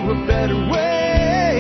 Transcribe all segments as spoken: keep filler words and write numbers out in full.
a better way.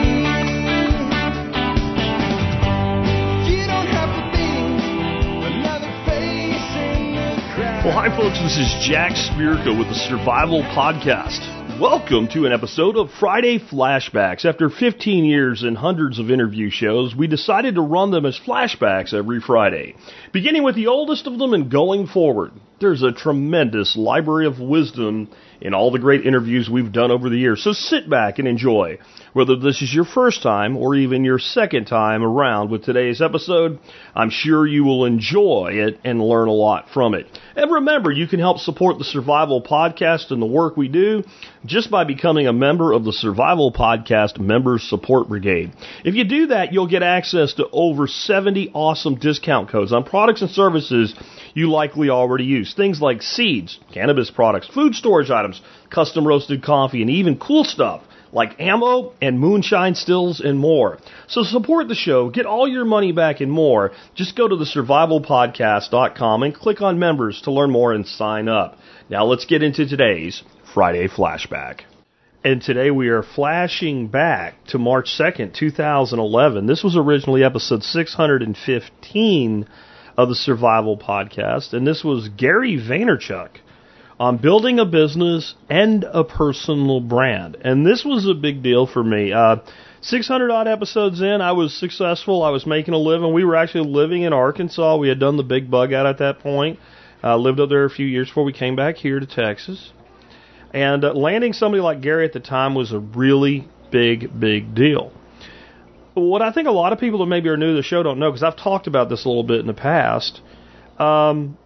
You don't have to be another face in the crowd. Well, hi, folks. This is Jack Spirko with the Survival Podcast. Welcome to an episode of Friday Flashbacks. After fifteen years and hundreds of interview shows, we decided to run them as flashbacks every Friday. Beginning with the oldest of them and going forward. There's a tremendous library of wisdom in all the great interviews we've done over the years, so sit back and enjoy. Whether this is your first time or even your second time around with today's episode, I'm sure you will enjoy it and learn a lot from it. And remember, you can help support the Survival Podcast and the work we do just by becoming a member of the Survival Podcast Members Support Brigade. If you do that, you'll get access to over seventy awesome discount codes on products and services you likely already use. Things like seeds, cannabis products, food storage items, custom roasted coffee, and even cool stuff like ammo and moonshine stills and more. So support the show, get all your money back and more. Just go to the survival podcast dot com and click on members to learn more and sign up. Now let's get into today's Friday Flashback. And today we are flashing back to March second, two thousand eleven. This was originally episode six hundred fifteen of the Survival Podcast, and this was Gary Vaynerchuk on building a business and a personal brand. And this was a big deal for me. Uh, six hundred odd episodes in, I was successful. I was making a living. We were actually living in Arkansas. We had done the big bug out at that point. Uh, lived up there a few years before we came back here to Texas. And uh, landing somebody like Gary at the time was a really big, big deal. What I think a lot of people that maybe are new to the show don't know, because I've talked about this a little bit in the past, um,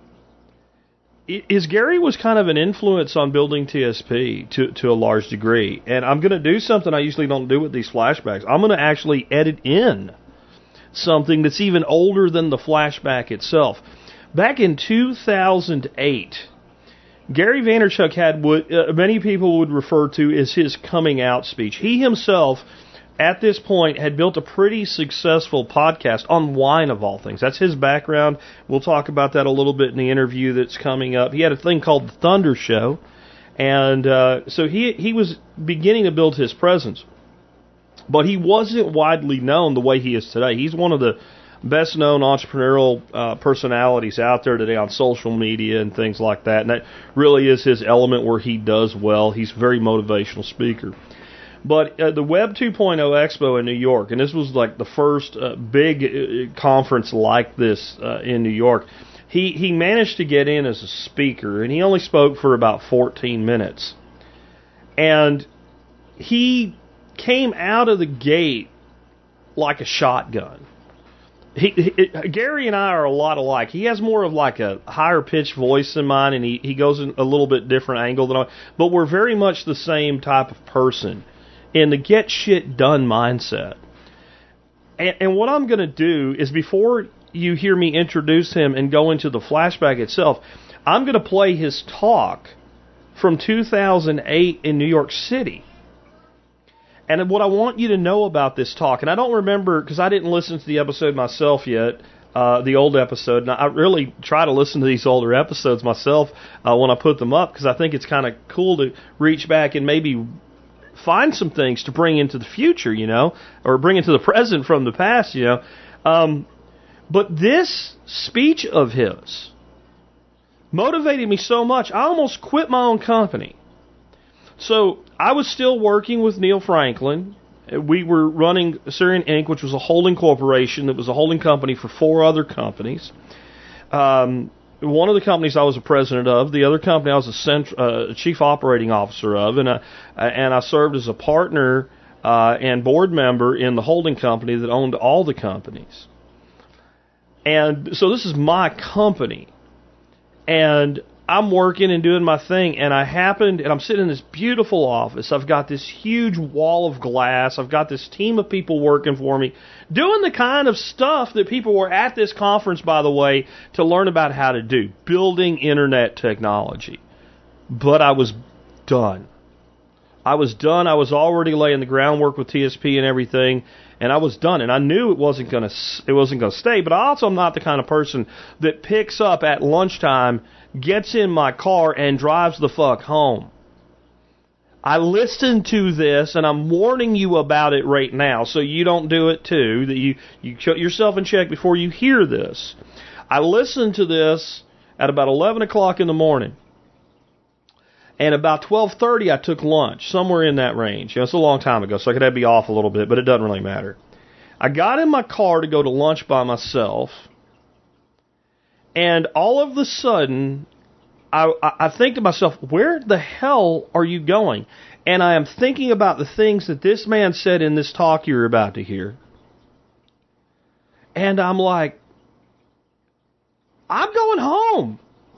is Gary was kind of an influence on building T S P to, to a large degree. And I'm going to do something I usually don't do with these flashbacks. I'm going to actually edit in something that's even older than the flashback itself. Back in two thousand eight, Gary Vaynerchuk had what uh, many people would refer to as his coming out speech. He himself, at this point, had built a pretty successful podcast on wine, of all things. That's his background. We'll talk about that a little bit in the interview that's coming up. He had a thing called The Thunder Show, and uh, so he he was beginning to build his presence. But he wasn't widely known the way he is today. He's one of the best-known entrepreneurial uh, personalities out there today on social media and things like that, and that really is his element where he does well. He's a very motivational speaker. But uh, the Web two point oh Expo in New York, and this was like the first uh, big uh, conference like this uh, in New York, he, he managed to get in as a speaker, and he only spoke for about fourteen minutes. And he came out of the gate like a shotgun. He, he, Gary and I are a lot alike. He has more of like a higher pitched voice than mine, and he, he goes in a little bit different angle than I. But we're very much the same type of person in the get shit done mindset. And, and what I'm going to do is, before you hear me introduce him and go into the flashback itself, I'm going to play his talk from two thousand eight in New York City. And what I want you to know about this talk, and I don't remember, because I didn't listen to the episode myself yet, uh, the old episode, and I really try to listen to these older episodes myself uh, when I put them up, because I think it's kind of cool to reach back and maybe find some things to bring into the future, you know, or bring into the present from the past, you know. Um, but this speech of his motivated me so much, I almost quit my own company. So I was still working with Neil Franklin. We were running Syrian Incorporated, which was a holding corporation that was a holding company for four other companies. Um, one of the companies I was a president of, the other company I was a cent- uh, chief operating officer of, and I, and I served as a partner uh, and board member in the holding company that owned all the companies. And so this is my company. And I'm working and doing my thing, and I happened, and I'm sitting in this beautiful office. I've got this huge wall of glass. I've got this team of people working for me, doing the kind of stuff that people were at this conference, by the way, to learn about how to do, building internet technology. But I was done. I was done. I was already laying the groundwork with T S P and everything, and I was done. And I knew it wasn't going to it wasn't going to stay. But I also am not the kind of person that picks up at lunchtime, gets in my car, and drives the fuck home. I listened to this, and I'm warning you about it right now, so you don't do it too, that you, you put yourself in check before you hear this. I listened to this at about eleven o'clock in the morning. And about twelve thirty, I took lunch, somewhere in that range. You know, it's a long time ago, so I could have to be off a little bit, but it doesn't really matter. I got in my car to go to lunch by myself, and all of a sudden, I, I think to myself, where the hell are you going? And I am thinking about the things that this man said in this talk you're about to hear. And I'm like, I'm going home.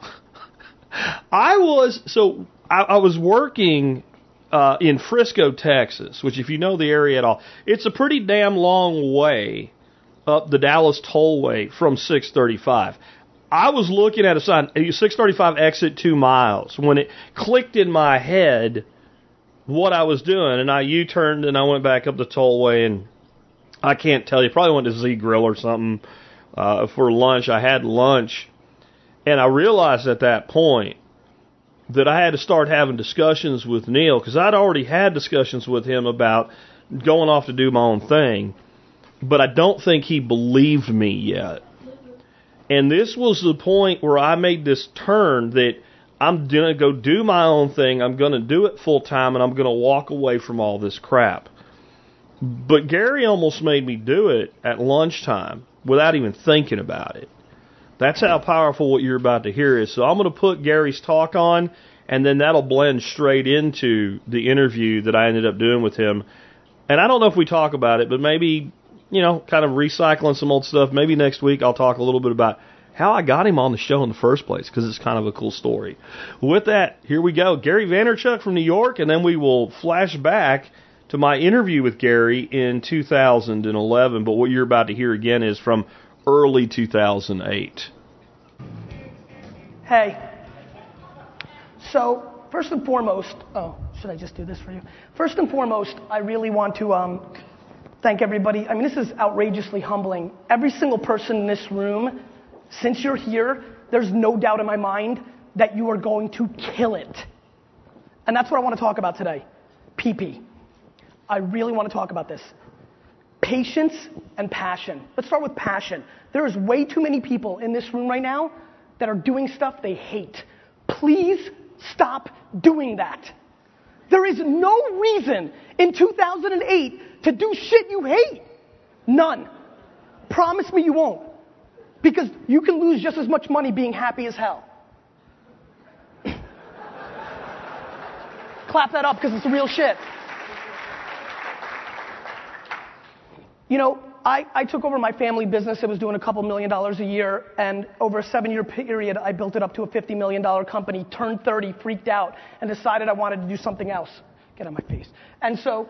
I was, so I, I was working uh, in Frisco, Texas, which if you know the area at all, it's a pretty damn long way up the Dallas Tollway from six thirty-five. I was looking at a sign, six thirty-five exit two miles, when it clicked in my head what I was doing, and I U-turned and I went back up the tollway, and I can't tell you, probably went to Z Grill or something uh, for lunch. I had lunch, and I realized at that point that I had to start having discussions with Neil, because I'd already had discussions with him about going off to do my own thing, but I don't think he believed me yet. And this was the point where I made this turn that I'm going to go do my own thing, I'm going to do it full time, and I'm going to walk away from all this crap. But Gary almost made me do it at lunchtime without even thinking about it. That's how powerful what you're about to hear is. So I'm going to put Gary's talk on, and then that'll blend straight into the interview that I ended up doing with him. And I don't know if we talk about it, but maybe, you know, kind of recycling some old stuff. Maybe next week I'll talk a little bit about how I got him on the show in the first place, because it's kind of a cool story. With that, here we go. Gary Vaynerchuk from New York, and then we will flash back to my interview with Gary in two thousand eleven. But what you're about to hear again is from early two thousand eight. Hey. So, first and foremost, oh, should I just do this for you? First and foremost, I really want to um, thank everybody. I mean, this is outrageously humbling. Every single person in this room, since you're here, there's no doubt in my mind that you are going to kill it. And that's what I want to talk about today. P P. I really want to talk about this. Patience and passion. Let's start with passion. There is way too many people in this room right now that are doing stuff they hate. Please stop doing that. There is no reason in two thousand eight to do shit you hate. None. Promise me you won't. Because you can lose just as much money being happy as hell. Clap that up because it's real shit. You know, I, I took over my family business. It was doing a couple million dollars a year. And over a seven-year period, I built it up to a fifty million dollars company, turned thirty, freaked out, and decided I wanted to do something else. Get out of my face. And so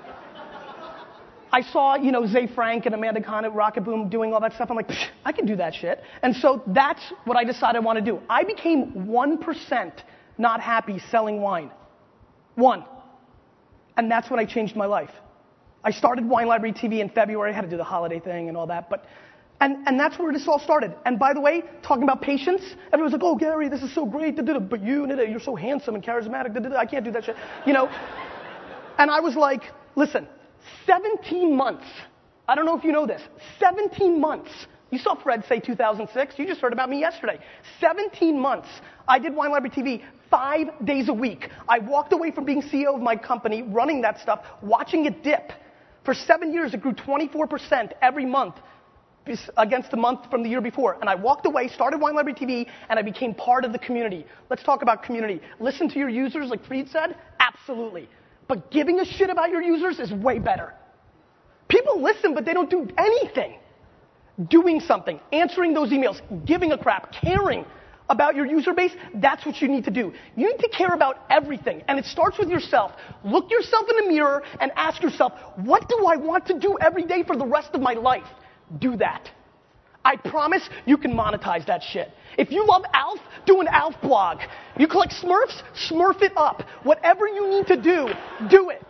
I saw, you know, Zay Frank and Amanda Khan at Rocket Boom doing all that stuff. I'm like, I can do that shit. And so that's what I decided I want to do. I became one percent not happy selling wine. One. And that's when I changed my life. I started Wine Library T V in February. I had to do the holiday thing and all that. But, and, and that's where this all started. And by the way, talking about patience, everyone's like, oh, Gary, this is so great. But you, you're so handsome and charismatic. I can't do that shit. You know? And I was like, listen, seventeen months. I don't know if you know this. seventeen months. You saw Fred say two thousand six. You just heard about me yesterday. seventeen months. I did Wine Library T V five days a week. I walked away from being C E O of my company, running that stuff, watching it dip. For seven years, it grew twenty-four percent every month against the month from the year before. And I walked away, started Wine Library T V, and I became part of the community. Let's talk about community. Listen to your users, like Fried said? Absolutely. But giving a shit about your users is way better. People listen, but they don't do anything. Doing something, answering those emails, giving a crap, caring about your user base, that's what you need to do. You need to care about everything, and it starts with yourself. Look yourself in the mirror and ask yourself, what do I want to do every day for the rest of my life? Do that. I promise you can monetize that shit. If you love Alf, do an Alf blog. You collect Smurfs, Smurf it up. Whatever you need to do, do it.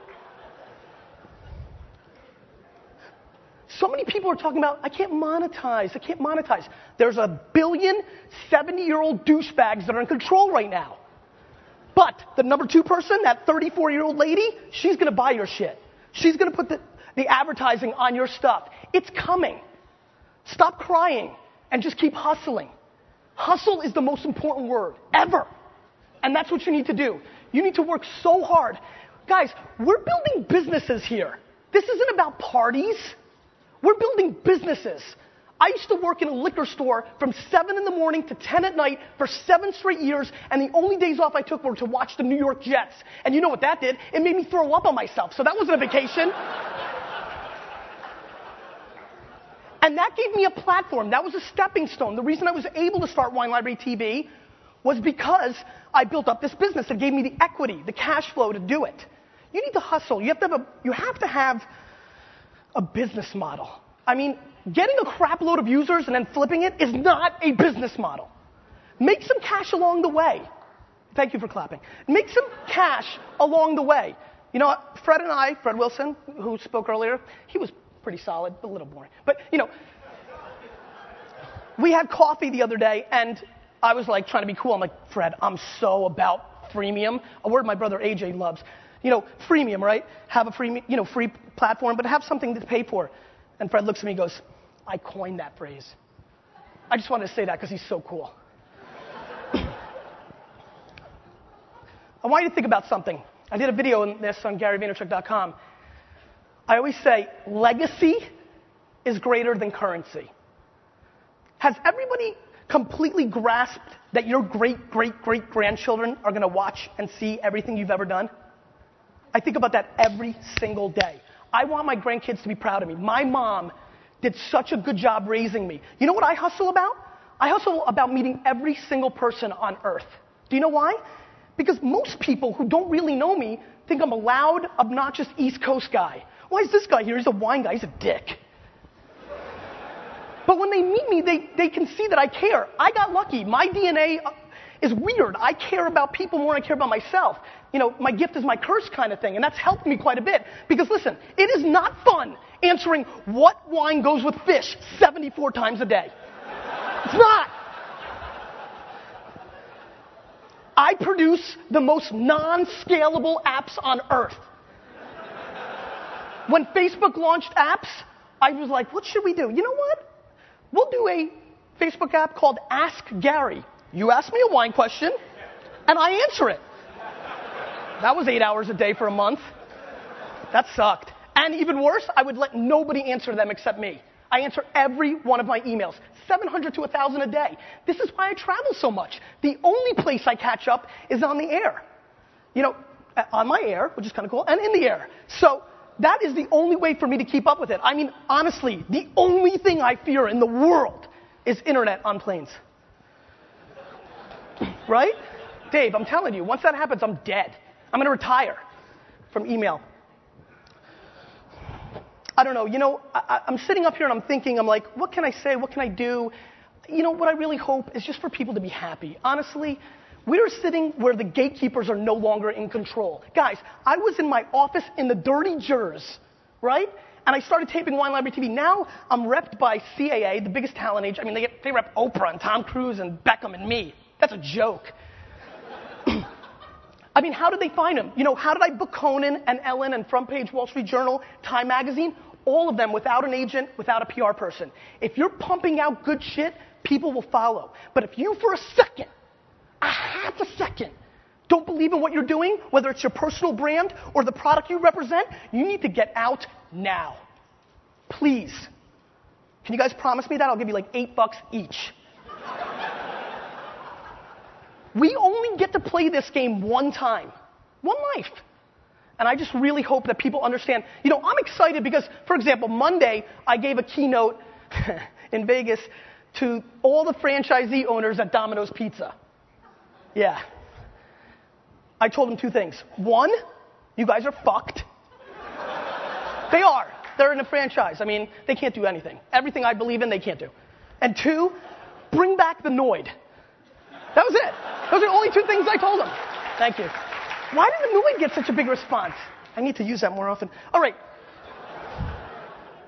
So many people are talking about, I can't monetize, I can't monetize. There's a billion seventy-year-old douchebags that are in control right now. But the number two person, that thirty-four-year-old lady, she's going to buy your shit. She's going to put the, the advertising on your stuff. It's coming. Stop crying and just keep hustling. Hustle is the most important word ever. And that's what you need to do. You need to work so hard. Guys, we're building businesses here. This isn't about parties. We're building businesses. I used to work in a liquor store from seven in the morning to ten at night for seven straight years, and the only days off I took were to watch the New York Jets. And you know what that did? It made me throw up on myself, so that wasn't a vacation. And that gave me a platform. That was a stepping stone. The reason I was able to start Wine Library T V was because I built up this business that gave me the equity, the cash flow to do it. You need to hustle. You have to have a, you have to have a business model. I mean, getting a crap load of users and then flipping it is not a business model. Make some cash along the way. Thank you for clapping. Make some cash along the way. You know, Fred and I, Fred Wilson, who spoke earlier, he was pretty solid, a little boring. But, you know, we had coffee the other day, and I was like trying to be cool. I'm like, Fred, I'm so about freemium, a word my brother A J loves. You know, freemium, right? Have a free, you know, free platform, but have something to pay for. And Fred looks at me and goes, I coined that phrase. I just wanted to say that because he's so cool. I want you to think about something. I did a video on this on Gary Vaynerchuk dot com. I always say, legacy is greater than currency. Has everybody completely grasped that your great, great, great grandchildren are going to watch and see everything you've ever done? I think about that every single day. I want my grandkids to be proud of me. My mom did such a good job raising me. You know what I hustle about? I hustle about meeting every single person on earth. Do you know why? Because most people who don't really know me think I'm a loud, obnoxious East Coast guy. Why is this guy here? He's a wine guy. He's a dick. But when they meet me, they, they can see that I care. I got lucky. My D N A is weird. I care about people more than I care about myself. You know, my gift is my curse kind of thing, and that's helped me quite a bit. Because listen, it is not fun answering what wine goes with fish seventy-four times a day. It's not. I produce the most non-scalable apps on earth. When Facebook launched apps, I was like, what should we do? You know what? We'll do a Facebook app called Ask Gary. You ask me a wine question, and I answer it. That was eight hours a day for a month. That sucked. And even worse, I would let nobody answer them except me. I answer every one of my emails, seven hundred to one thousand a day. This is why I travel so much. The only place I catch up is on the air. You know, on my air, which is kind of cool, and in the air. So that is the only way for me to keep up with it. I mean, honestly, the only thing I fear in the world is internet on planes. Right? Dave, I'm telling you, once that happens, I'm dead. I'm going to retire from email. I don't know. You know, I, I'm sitting up here and I'm thinking, I'm like, what can I say? What can I do? You know, what I really hope is just for people to be happy. Honestly, we're sitting where the gatekeepers are no longer in control. Guys, I was in my office in the dirty jers, right? And I started taping Wine Library T V. Now I'm repped by C A A, the biggest talent age. I mean, they, get, they rep Oprah and Tom Cruise and Beckham and me. That's a joke. I mean, how did they find him? You know, how did I book Conan and Ellen and Front Page Wall Street Journal, Time Magazine? All of them without an agent, without a P R person. If you're pumping out good shit, people will follow. But if you for a second, a half a second, don't believe in what you're doing, whether it's your personal brand or the product you represent, you need to get out now. Please. Can you guys promise me that? I'll give you like eight bucks each. We only get to play this game one time. One life. And I just really hope that people understand. You know, I'm excited because, for example, Monday, I gave a keynote in Vegas to all the franchisee owners at Domino's Pizza. Yeah. I told them two things. One, you guys are fucked. They are. They're in a franchise. I mean, they can't do anything. Everything I believe in, they can't do. And two, bring back the Noid. That was it. Those are the only two things I told them. Thank you. Why did the Noid get such a big response? I need to use that more often. All right.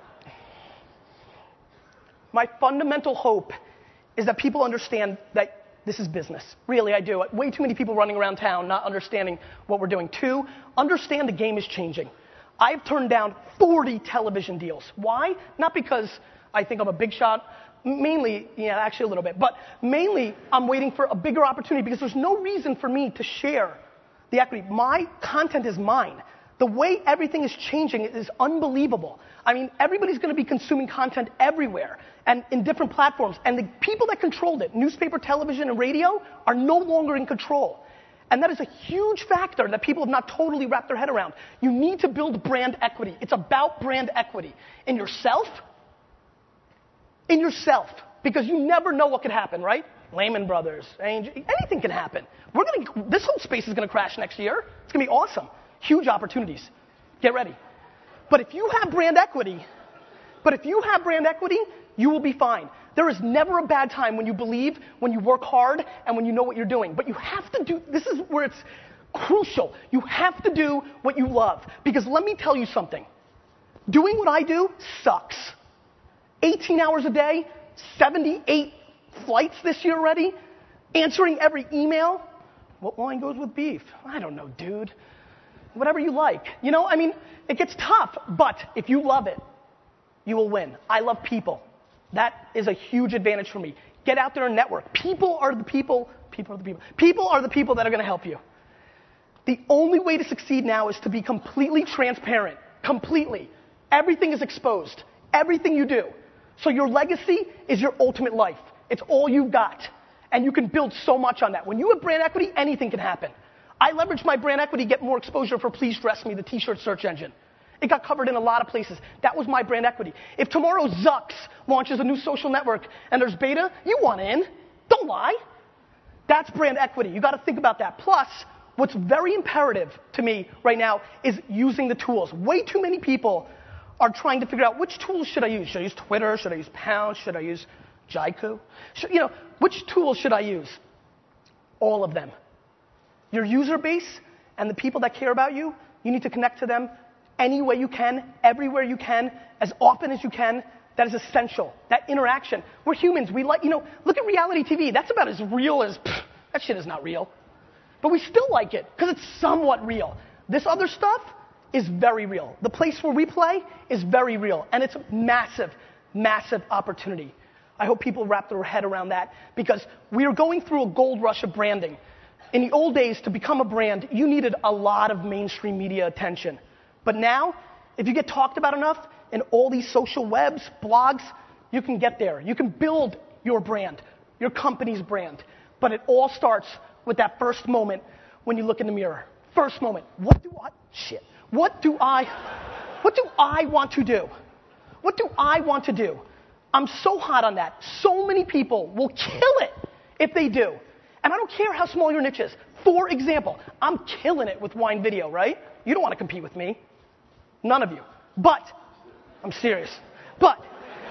My fundamental hope is that people understand that this is business. Really, I do. Way too many people running around town not understanding what we're doing. Two, understand the game is changing. I've turned down forty television deals. Why? Not because I think I'm a big shot. Mainly, yeah, actually a little bit. But mainly, I'm waiting for a bigger opportunity because there's no reason for me to share the equity. My content is mine. The way everything is changing is unbelievable. I mean, everybody's going to be consuming content everywhere and in different platforms. And the people that controlled it, newspaper, television, and radio, are no longer in control. And that is a huge factor that people have not totally wrapped their head around. You need to build brand equity. It's about brand equity in yourself, in yourself, because you never know what could happen, right? Lehman Brothers, Angel, anything can happen. We're gonna, this whole space is going to crash next year. It's going to be awesome. Huge opportunities. Get ready. But if you have brand equity, but if you have brand equity, you will be fine. There is never a bad time when you believe, when you work hard, and when you know what you're doing. But you have to do, this is where it's crucial. You have to do what you love. Because let me tell you something. Doing what I do sucks. eighteen hours a day, seventy-eight flights this year already, answering every email. What wine goes with beef? I don't know, dude. Whatever you like. You know, I mean, it gets tough, but if you love it, you will win. I love people. That is a huge advantage for me. Get out there and network. People are the people, people are the people. People are the people that are going to help you. The only way to succeed now is to be completely transparent. Completely. Everything is exposed. Everything you do. So your legacy is your ultimate life. It's all you've got. And you can build so much on that. When you have brand equity, anything can happen. I leveraged my brand equity to get more exposure for Please Dress Me, the t-shirt search engine. It got covered in a lot of places. That was my brand equity. If tomorrow Zucks launches a new social network and there's beta, you want in. Don't lie. That's brand equity. You got to think about that. Plus, what's very imperative to me right now is using the tools. Way too many people are trying to figure out which tools should I use. Should I use Twitter? Should I use Pound? Should I use Jaiku? Should, you know, which tools should I use? All of them. Your user base and the people that care about you, you need to connect to them any way you can, everywhere you can, as often as you can. That is essential. That interaction. We're humans. We like, you know, look at reality T V. That's about as real as, pff, that shit is not real. But we still like it because it's somewhat real. This other stuff is very real. The place where we play is very real. And it's a massive, massive opportunity. I hope people wrap their head around that because we are going through a gold rush of branding. In the old days, to become a brand, you needed a lot of mainstream media attention. But now, if you get talked about enough in all these social webs, blogs, you can get there. You can build your brand, your company's brand. But it all starts with that first moment when you look in the mirror. First moment. What do I, shit, what do I, what do I want to do? What do I want to do? I'm so hot on that. So many people will kill it if they do. And I don't care how small your niche is. For example, I'm killing it with wine video, right? You don't want to compete with me. None of you. But, I'm serious. But,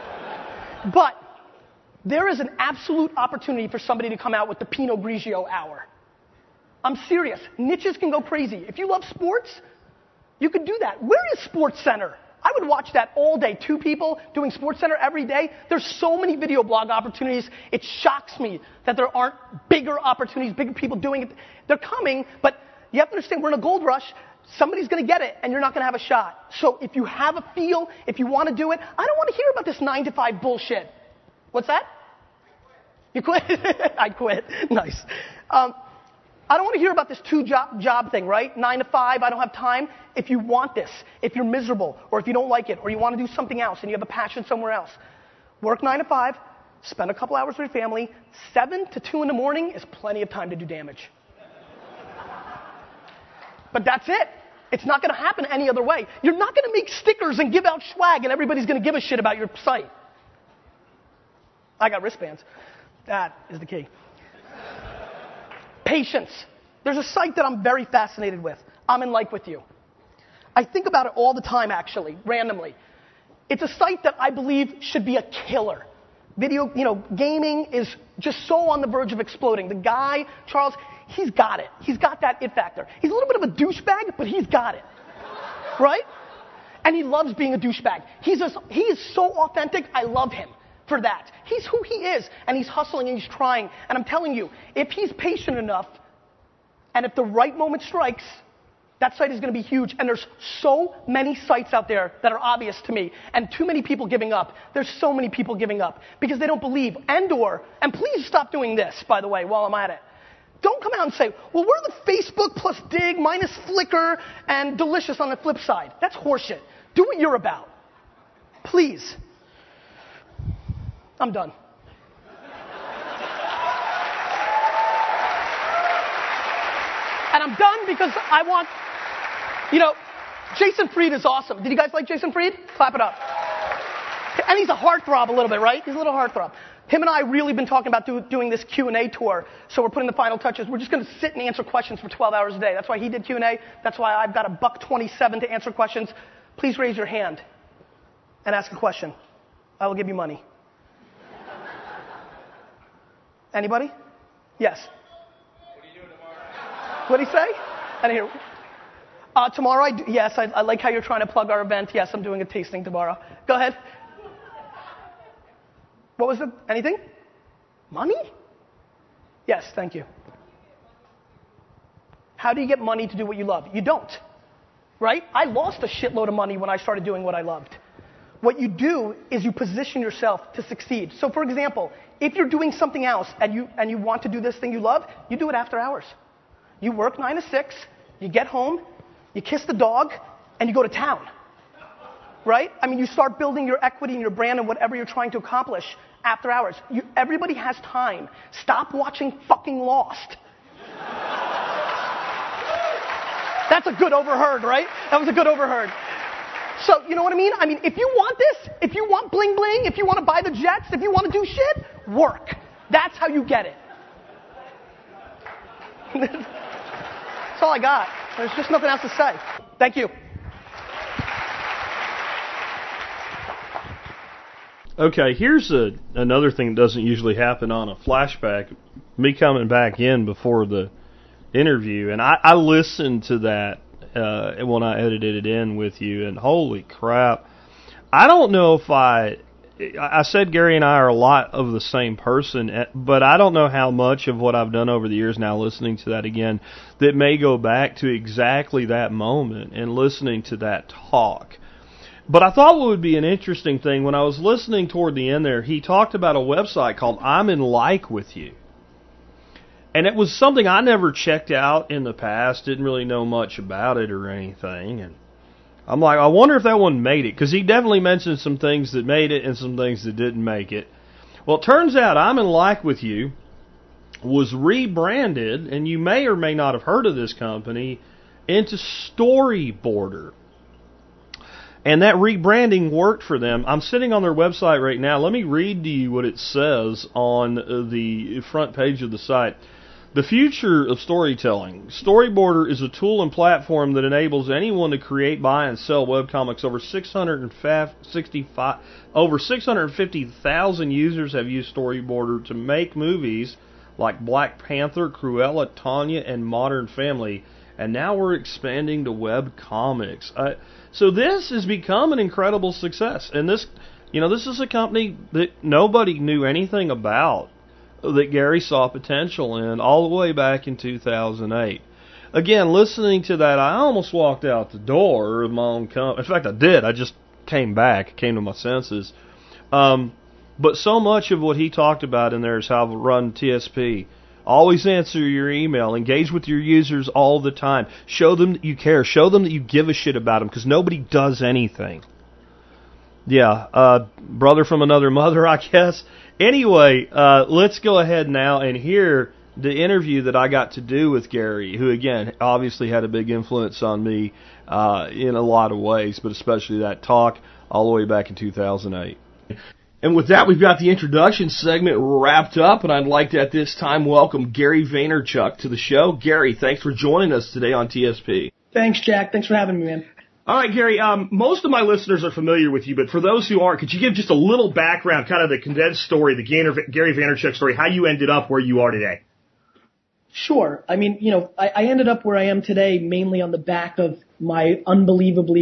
but, there is an absolute opportunity for somebody to come out with the Pinot Grigio hour. I'm serious. Niches can go crazy. If you love sports, you could do that. Where is Sports Center? I would watch that all day. Two people doing Sports Center every day. There's so many video blog opportunities. It shocks me that there aren't bigger opportunities, bigger people doing it. They're coming, but you have to understand we're in a gold rush. Somebody's going to get it, and you're not going to have a shot. So if you have a feel, if you want to do it, I don't want to hear about this nine to five bullshit. What's that? You quit? I quit. Nice. Um, I don't want to hear about this two-job job thing, right? Nine to five, I don't have time. If you want this, if you're miserable, or if you don't like it, or you want to do something else and you have a passion somewhere else, work nine to five, spend a couple hours with your family. Seven to two in the morning is plenty of time to do damage. But that's it. It's not going to happen any other way. You're not going to make stickers and give out swag and everybody's going to give a shit about your site. I got wristbands. That is the key. Patience. There's a site that I'm very fascinated with. I'm in like with you. I think about it all the time, actually, randomly. It's a site that I believe should be a killer. Video, you know, gaming is just so on the verge of exploding. The guy, Charles, he's got it. He's got that it factor. He's a little bit of a douchebag, but he's got it. Right? And he loves being a douchebag. He's a, he is so authentic. I love him. for that. He's who he is, and he's hustling and he's trying. And I'm telling you, if he's patient enough, and if the right moment strikes, that site is going to be huge. And there's so many sites out there that are obvious to me, and too many people giving up. There's so many people giving up because they don't believe. And or, and please stop doing this, by the way, while I'm at it. Don't come out and say, well, we're the Facebook plus Dig minus Flickr and Delicious on the flip side. That's horseshit. Do what you're about. Please. I'm done. And I'm done because I want, you know, Jason Fried is awesome. Did you guys like Jason Fried? Clap it up. And he's a heartthrob a little bit, right? He's a little heartthrob. Him and I really been talking about do, doing this Q and A tour, so we're putting the final touches. We're just going to sit and answer questions for twelve hours a day. That's why he did Q and A. That's why I've got a buck twenty-seven to answer questions. Please raise your hand and ask a question. I will give you money. Anybody? Yes. What are you doing tomorrow? What did he say? I didn't hear. Uh, tomorrow, I do, yes, I, I like how you're trying to plug our event. Yes, I'm doing a tasting tomorrow. Go ahead. What was it? Anything? Money? Yes, thank you. How do you get money to do what you love? You don't. Right? I lost a shitload of money when I started doing what I loved. What you do is you position yourself to succeed. So, for example, if you're doing something else and you, and you want to do this thing you love, you do it after hours. You work nine to six, you get home, you kiss the dog, and you go to town. Right? I mean, you start building your equity and your brand and whatever you're trying to accomplish after hours. You, everybody has time. Stop watching fucking Lost. That's a good overheard, right? That was a good overheard. So, you know what I mean? I mean, if you want this, if you want bling bling, if you want to buy the jets, if you want to do shit, work. That's how you get it. That's all I got. There's just nothing else to say. Thank you. Okay, here's a, another thing that doesn't usually happen on a flashback. Me coming back in before the interview, and I, I listened to that uh, when I edited it in with you, and holy crap. I don't know if I... I said Gary and I are a lot of the same person, but I don't know how much of what I've done over the years now listening to that again that may go back to exactly that moment and listening to that talk. But I thought what would be an interesting thing, when I was listening toward the end there, he talked about a website called I'm in Like With You. And it was something I never checked out in the past, didn't really know much about it or anything. And I'm like, I wonder if that one made it, because he definitely mentioned some things that made it and some things that didn't make it. Well, it turns out I'm in Like With You was rebranded, and you may or may not have heard of this company, into Storyboarder. And that rebranding worked for them. I'm sitting on their website right now. Let me read to you what it says on the front page of the site. The future of storytelling. Storyboarder is a tool and platform that enables anyone to create, buy, and sell webcomics. Over six hundred sixty-five, over six hundred fifty thousand users have used Storyboarder to make movies like Black Panther, Cruella, Tanya, and Modern Family. And now we're expanding to web comics. Uh, so this has become an incredible success. And this, you know, this is a company that nobody knew anything about, that Gary saw potential in all the way back in two thousand eight. Again, listening to that, I almost walked out the door of my own company. In fact, I did. I just came back, came to my senses. Um, but so much of what he talked about in there is how to run T S P. Always answer your email. Engage with your users all the time. Show them that you care. Show them that you give a shit about them, because nobody does anything. Yeah, uh, brother from another mother, I guess. Anyway, uh, let's go ahead now and hear the interview that I got to do with Gary, who, again, obviously had a big influence on me uh, in a lot of ways, but especially that talk all the way back in two thousand eight. And with that, we've got the introduction segment wrapped up, and I'd like to, at this time, welcome Gary Vaynerchuk to the show. Gary, thanks for joining us today on T S P. Thanks, Jack. Thanks for having me, man. All right, Gary, um, most of my listeners are familiar with you, but for those who aren't, could you give just a little background, kind of the condensed story, the Gary Vaynerchuk story, how you ended up where you are today? Sure. I mean, you know, I, I ended up where I am today mainly on the back of my unbelievably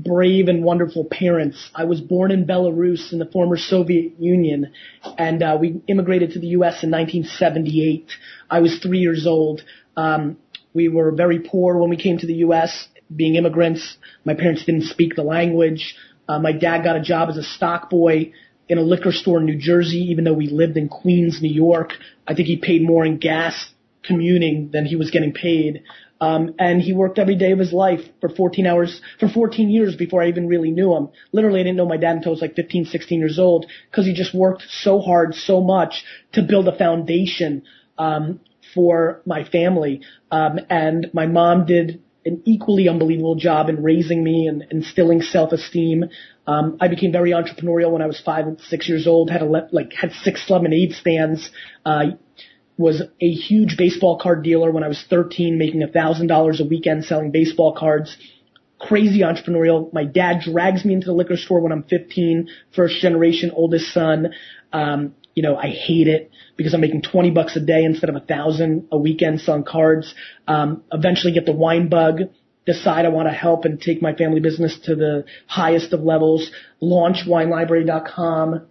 brave and wonderful parents. I was born in Belarus in the former Soviet Union, and uh, we immigrated to the U S in nineteen seventy-eight. I was three years old. Um, we were very poor when we came to the U S, being immigrants. My parents didn't speak the language. Uh, my dad got a job as a stock boy in a liquor store in New Jersey, even though we lived in Queens, New York. I think he paid more in gas commuting than he was getting paid. Um, and he worked every day of his life for fourteen hours, for fourteen years before I even really knew him. Literally, I didn't know my dad until I was like fifteen, sixteen years old, because he just worked so hard, so much to build a foundation, um, for my family. Um, and my mom did an equally unbelievable job in raising me and instilling self-esteem. Um, I became very entrepreneurial when I was five and six years old, had a le- like, had six lemonade stands, uh, was a huge baseball card dealer when I was thirteen, making a thousand dollars a weekend selling baseball cards. Crazy entrepreneurial. My dad drags me into the liquor store when I'm fifteen, first generation, oldest son. Um, you know, I hate it because I'm making twenty bucks a day instead of a thousand a weekend selling cards. Um, eventually get the wine bug, decide I want to help and take my family business to the highest of levels, launch wine library dot com,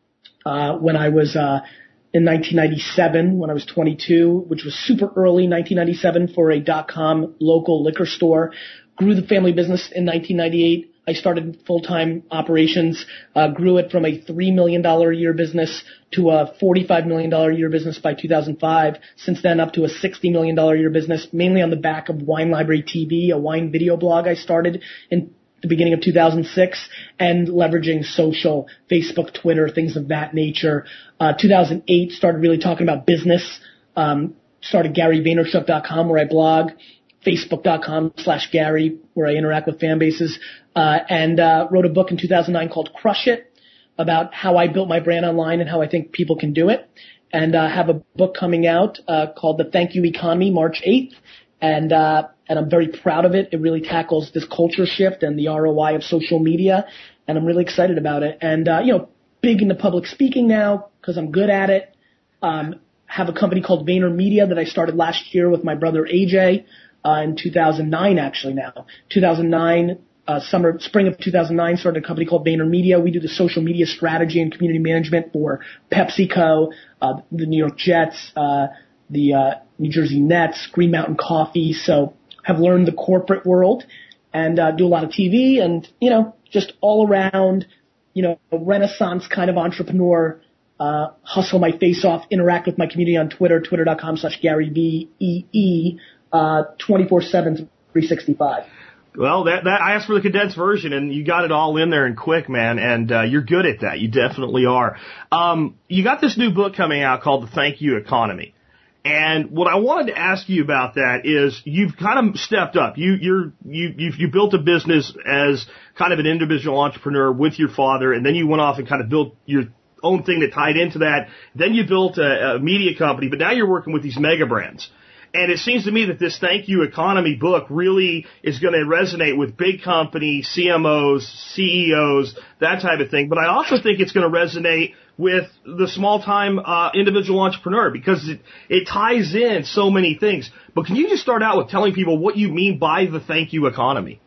uh, when I was, uh, in nineteen ninety-seven, when I was twenty-two, which was super early, nineteen ninety-seven, for a dot-com local liquor store. Grew the family business in nineteen ninety-eight. I started full-time operations, uh, grew it from a three million dollars a year business to a forty-five million dollars a year business by two thousand five. Since then, up to a sixty million dollars a year business, mainly on the back of Wine Library T V, a wine video blog I started in the beginning of two thousand six, and leveraging social, Facebook, Twitter, things of that nature. Uh, two thousand eight, started really talking about business, um, started Gary Vaynerchuk dot com where I blog, Facebook dot com slash Gary where I interact with fan bases, uh, and uh, wrote a book in two thousand nine called Crush It, about how I built my brand online and how I think people can do it. And uh, have a book coming out uh, called The Thank You Economy, March eighth. And, uh, and I'm very proud of it. It really tackles this culture shift and the R O I of social media. And I'm really excited about it. And, uh, you know, big into public speaking now because I'm good at it. Um, have a company called VaynerMedia that I started last year with my brother A J, uh, in two thousand nine actually now. two thousand nine, uh, summer, spring of two thousand nine, started a company called VaynerMedia. We do the social media strategy and community management for PepsiCo, uh, the New York Jets, uh, the, uh, New Jersey Nets, Green Mountain Coffee. So have learned the corporate world and, uh, do a lot of T V and, you know, just all around, you know, a Renaissance kind of entrepreneur, uh, hustle my face off, interact with my community on Twitter, twitter dot com slash Gary V E E, uh, twenty-four seven, three sixty-five. Well, that, that I asked for the condensed version, and you got it all in there and quick, man, and uh, you're good at that. You definitely are. Um, you got this new book coming out called The Thank You Economy. And what I wanted to ask you about that is you've kind of stepped up. You, you're, you, you've, you built a business as kind of an individual entrepreneur with your father, and then you went off and kind of built your own thing that tied into that. Then you built a, a media company, but now you're working with these mega brands. And it seems to me that this Thank You Economy book really is going to resonate with big companies, C M Os, C E Os, that type of thing. But I also think it's going to resonate with the small-time uh, individual entrepreneur because it, it ties in so many things. But can you just start out with telling people what you mean by the Thank You Economy?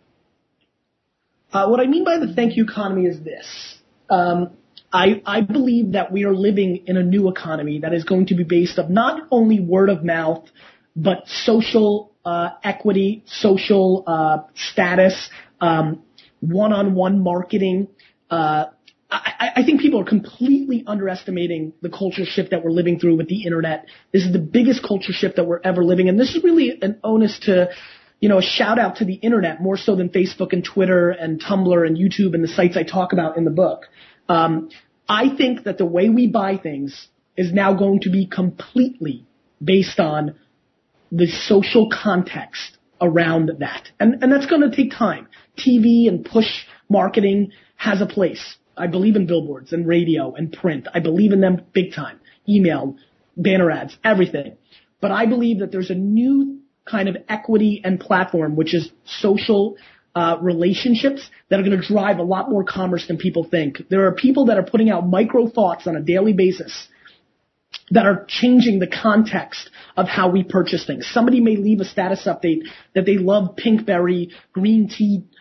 Uh, what I mean by the Thank You Economy is this. Um, I, I believe that we are living in a new economy that is going to be based on not only word of mouth, but social uh, equity, social uh, status, um, one-on-one marketing. Uh, I, I think people are completely underestimating the culture shift that we're living through with the internet. This is the biggest culture shift that we're ever living in. This is really an onus to, you know, a shout out to the internet more so than Facebook and Twitter and Tumblr and YouTube and the sites I talk about in the book. Um, I think that the way we buy things is now going to be completely based on the social context around that. And, and that's going to take time. T V and push marketing has a place. I believe in billboards and radio and print. I believe in them big time. Email, banner ads, everything. But I believe that there's a new kind of equity and platform, which is social Uh, relationships that are going to drive a lot more commerce than people think. There are people that are putting out micro thoughts on a daily basis that are changing the context of how we purchase things. Somebody may leave a status update that they love Pinkberry green tea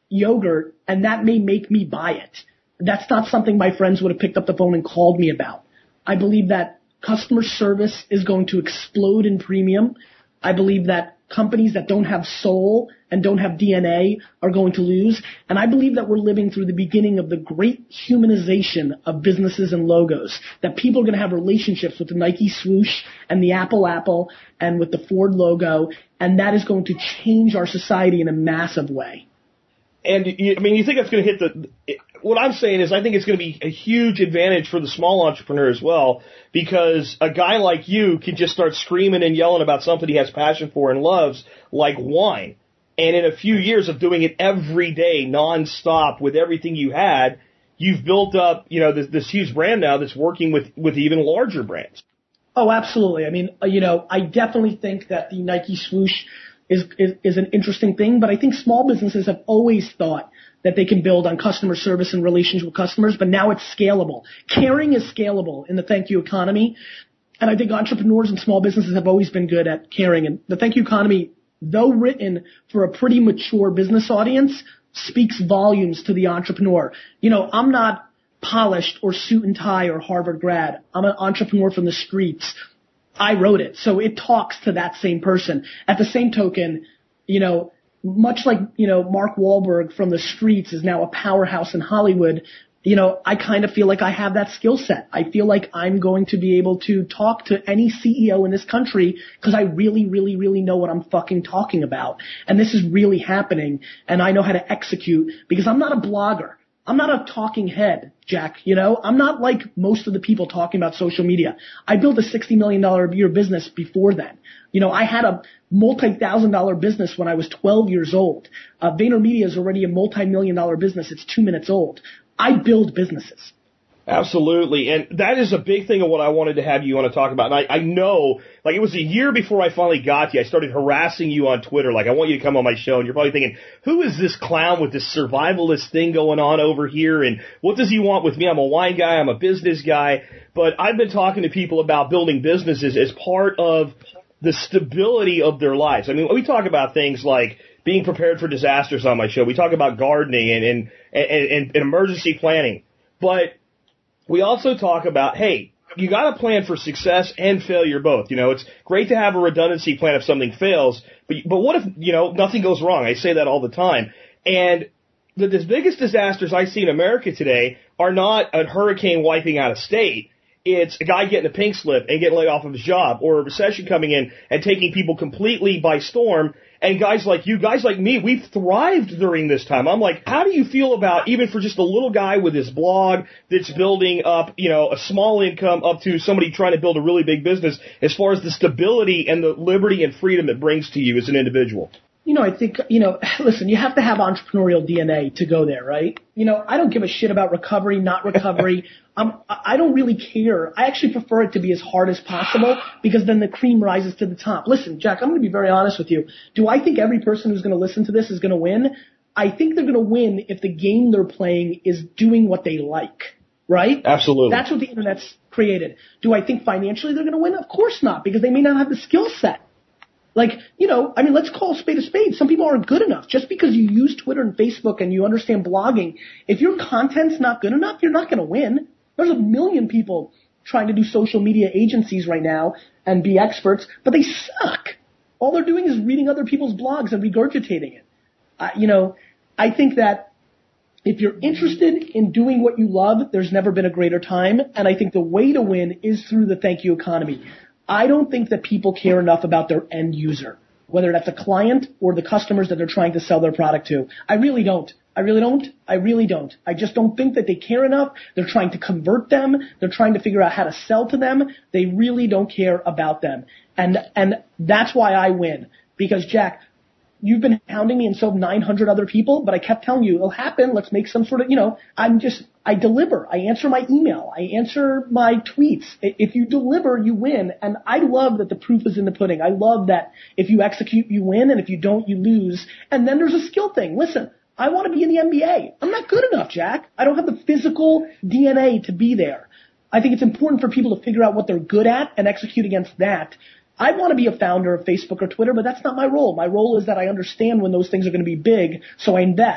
yogurt, and that may make me buy it. That's not something my friends would have picked up the phone and called me about. I believe that customer service is going to explode in premium. I believe that companies that don't have soul and don't have D N A are going to lose. And I believe that we're living through the beginning of the great humanization of businesses and logos, that people are going to have relationships with the Nike swoosh and the Apple Apple and with the Ford logo, and that is going to change our society in a massive way. And, you, I mean, you think it's going to hit the – what I'm saying is I think it's going to be a huge advantage for the small entrepreneur as well, because a guy like you can just start screaming and yelling about something he has passion for and loves, like wine. And in a few years of doing it every day, nonstop, with everything you had, you've built up, you know, this, this huge brand now that's working with, with even larger brands. Oh, absolutely. I mean, you know, I definitely think that the Nike swoosh is, is, is an interesting thing, but I think small businesses have always thought that they can build on customer service and relations with customers, but now it's scalable. Caring is scalable in the thank you economy, and I think entrepreneurs and small businesses have always been good at caring. And the thank you economy, though written for a pretty mature business audience, speaks volumes to the entrepreneur. You know, I'm not polished or suit and tie or Harvard grad. I'm an entrepreneur from the streets. I wrote it, so it talks to that same person. At the same token, you know, much like, you know, Mark Wahlberg from the streets is now a powerhouse in Hollywood, you know, I kind of feel like I have that skill set. I feel like I'm going to be able to talk to any C E O in this country because I really, really, really know what I'm fucking talking about. And this is really happening, and I know how to execute because I'm not a blogger. I'm not a talking head, Jack, you know. I'm not like most of the people talking about social media. I built a sixty million dollars a year business before then. You know, I had a multi-thousand dollar business when I was twelve years old. Uh, VaynerMedia is already a multi-million dollar business. It's two minutes old. I build businesses. Absolutely. And that is a big thing of what I wanted to have you on to talk about. And I, I know, like, it was a year before I finally got you. I started harassing you on Twitter, like, I want you to come on my show. And you're probably thinking, who is this clown with this survivalist thing going on over here? And what does he want with me? I'm a wine guy. I'm a business guy. But I've been talking to people about building businesses as part of the stability of their lives. I mean, we talk about things like being prepared for disasters on my show. We talk about gardening and, and, and, and emergency planning. But we also talk about, hey, you got to plan for success and failure both. You know, it's great to have a redundancy plan if something fails, but but what if, you know, nothing goes wrong? I say that all the time. And the, the biggest disasters I see in America today are not a hurricane wiping out a state. It's a guy getting a pink slip and getting laid off of his job, or a recession coming in and taking people completely by storm. And guys like you, guys like me, we've thrived during this time. I'm like, how do you feel about, even for just a little guy with his blog that's building up, you know, a small income up to somebody trying to build a really big business, as far as the stability and the liberty and freedom it brings to you as an individual? You know, I think, you know, listen, you have to have entrepreneurial D N A to go there, right? You know, I don't give a shit about recovery, not recovery. um, I don't really care. I actually prefer it to be as hard as possible because then the cream rises to the top. Listen, Jack, I'm going to be very honest with you. Do I think every person who's going to listen to this is going to win? I think they're going to win if the game they're playing is doing what they like, right? Absolutely. That's what the Internet's created. Do I think financially they're going to win? Of course not, because they may not have the skill set. Like, you know, I mean, let's call a spade a spade. Some people aren't good enough. Just because you use Twitter and Facebook and you understand blogging, if your content's not good enough, you're not going to win. There's a million people trying to do social media agencies right now and be experts, but they suck. All they're doing is reading other people's blogs and regurgitating it. Uh, you know, I think that if you're interested in doing what you love, there's never been a greater time. And I think the way to win is through the thank you economy. I don't think that people care enough about their end user, whether that's a client or the customers that they're trying to sell their product to. I really don't. I really don't. I really don't. I just don't think that they care enough. They're trying to convert them. They're trying to figure out how to sell to them. They really don't care about them. And, and that's why I win. Because, Jack, you've been hounding me and so have nine hundred other people, but I kept telling you, it'll happen. Let's make some sort of, you know, I'm just, I deliver. I answer my email. I answer my tweets. If you deliver, you win. And I love that the proof is in the pudding. I love that if you execute, you win. And if you don't, you lose. And then there's a skill thing. Listen, I want to be in the N B A. I'm not good enough, Jack. I don't have the physical D N A to be there. I think it's important for people to figure out what they're good at and execute against that. I want to be a founder of Facebook or Twitter, but that's not my role. My role is that I understand when those things are going to be big, so I invest.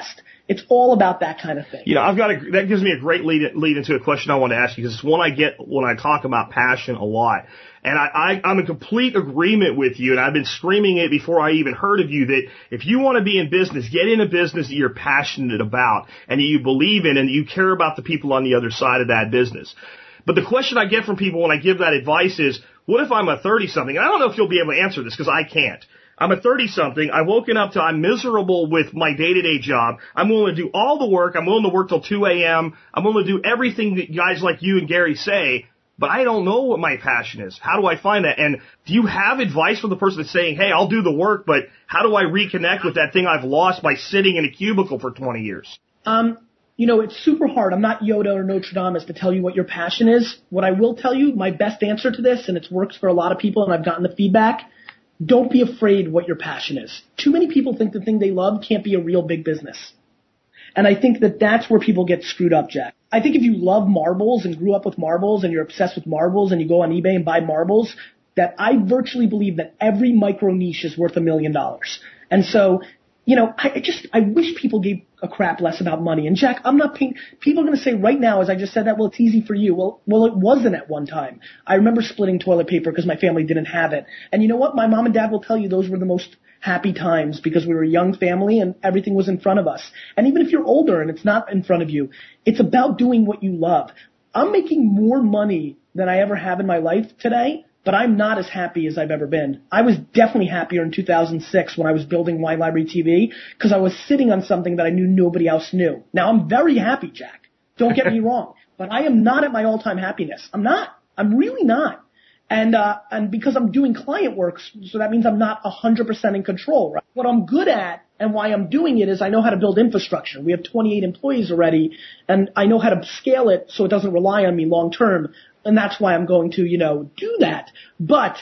It's all about that kind of thing. You know, I've got a, that gives me a great lead, lead into a question I want to ask you, because it's one I get when I talk about passion a lot. And I, I, I'm in complete agreement with you, and I've been screaming it before I even heard of you, that if you want to be in business, get in a business that you're passionate about and that you believe in and that you care about the people on the other side of that business. But the question I get from people when I give that advice is, what if I'm a thirty-something? And I don't know if you'll be able to answer this, because I can't. I'm a thirty-something. I've woken up to I'm miserable with my day-to-day job. I'm willing to do all the work. I'm willing to work till two a.m. I'm willing to do everything that guys like you and Gary say, but I don't know what my passion is. How do I find that? And do you have advice for the person that's saying, hey, I'll do the work, but how do I reconnect with that thing I've lost by sitting in a cubicle for twenty years? Um, you know, it's super hard. I'm not Yoda or Nostradamus to tell you what your passion is. What I will tell you, my best answer to this, and it's works for a lot of people, and I've gotten the feedback, don't be afraid what your passion is. Too many people think the thing they love can't be a real big business. And I think that that's where people get screwed up, Jack. I think if you love marbles and grew up with marbles and you're obsessed with marbles and you go on eBay and buy marbles, that I virtually believe that every micro niche is worth a million dollars. And so, you know, I just, I wish people gave a crap less about money. And Jack, I'm not paying, people are going to say right now, as I just said that, well, it's easy for you. Well, well, it wasn't at one time. I remember splitting toilet paper because my family didn't have it. And you know what? My mom and dad will tell you those were the most happy times because we were a young family and everything was in front of us. And even if you're older and it's not in front of you, it's about doing what you love. I'm making more money than I ever have in my life today, but I'm not as happy as I've ever been. I was definitely happier in two thousand six when I was building Wine Library T V because I was sitting on something that I knew nobody else knew. Now I'm very happy, Jack. Don't get me wrong, but I am not at my all-time happiness. I'm not. I'm really not. And, uh, and because I'm doing client work, so that means I'm not one hundred percent in control, right? What I'm good at and why I'm doing it is I know how to build infrastructure. We have twenty-eight employees already, and I know how to scale it so it doesn't rely on me long term. And that's why I'm going to, you know, do that. But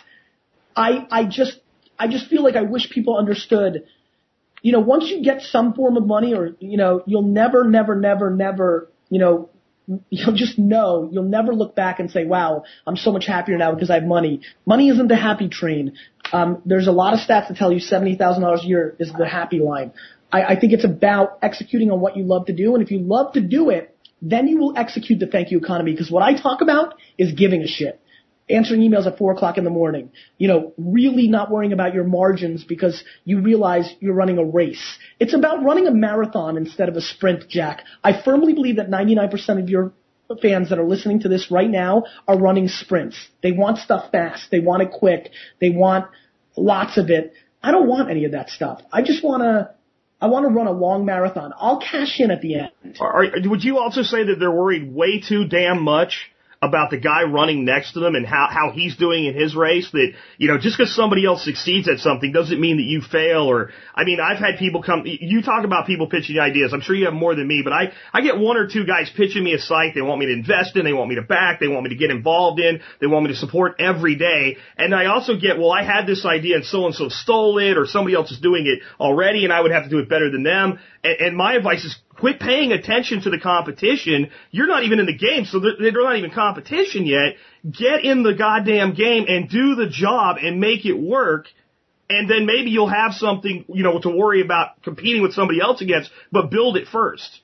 I, I just, I just feel like I wish people understood, you know, once you get some form of money or, you know, you'll never, never, never, never, you know, you'll just know, you'll never look back and say, wow, I'm so much happier now because I have money. Money isn't the happy train. Um, there's a lot of stats that tell you seventy thousand dollars a year is the happy line. I, I think it's about executing on what you love to do. And if you love to do it, then you will execute the thank you economy. Because what I talk about is giving a shit. Answering emails at four o'clock in the morning. You know, really not worrying about your margins because you realize you're running a race. It's about running a marathon instead of a sprint, Jack. I firmly believe that ninety-nine percent of your fans that are listening to this right now are running sprints. They want stuff fast. They want it quick. They want lots of it. I don't want any of that stuff. I just want to, I want to run a long marathon. I'll cash in at the end. Are, would you also say that they're worried way too damn much about the guy running next to them and how, how he's doing in his race, that, you know, just because somebody else succeeds at something doesn't mean that you fail? Or, I mean, I've had people come, you talk about people pitching ideas. I'm sure you have more than me, but I, I get one or two guys pitching me a site they want me to invest in, they want me to back, they want me to get involved in, they want me to support every day. And I also get, well, I had this idea and so-and-so stole it, or somebody else is doing it already and I would have to do it better than them. And, and my advice is, quit paying attention to the competition. You're not even in the game, so they're, they're not even competition yet. Get in the goddamn game and do the job and make it work, and then maybe you'll have something, you know, to worry about competing with somebody else against, but build it first.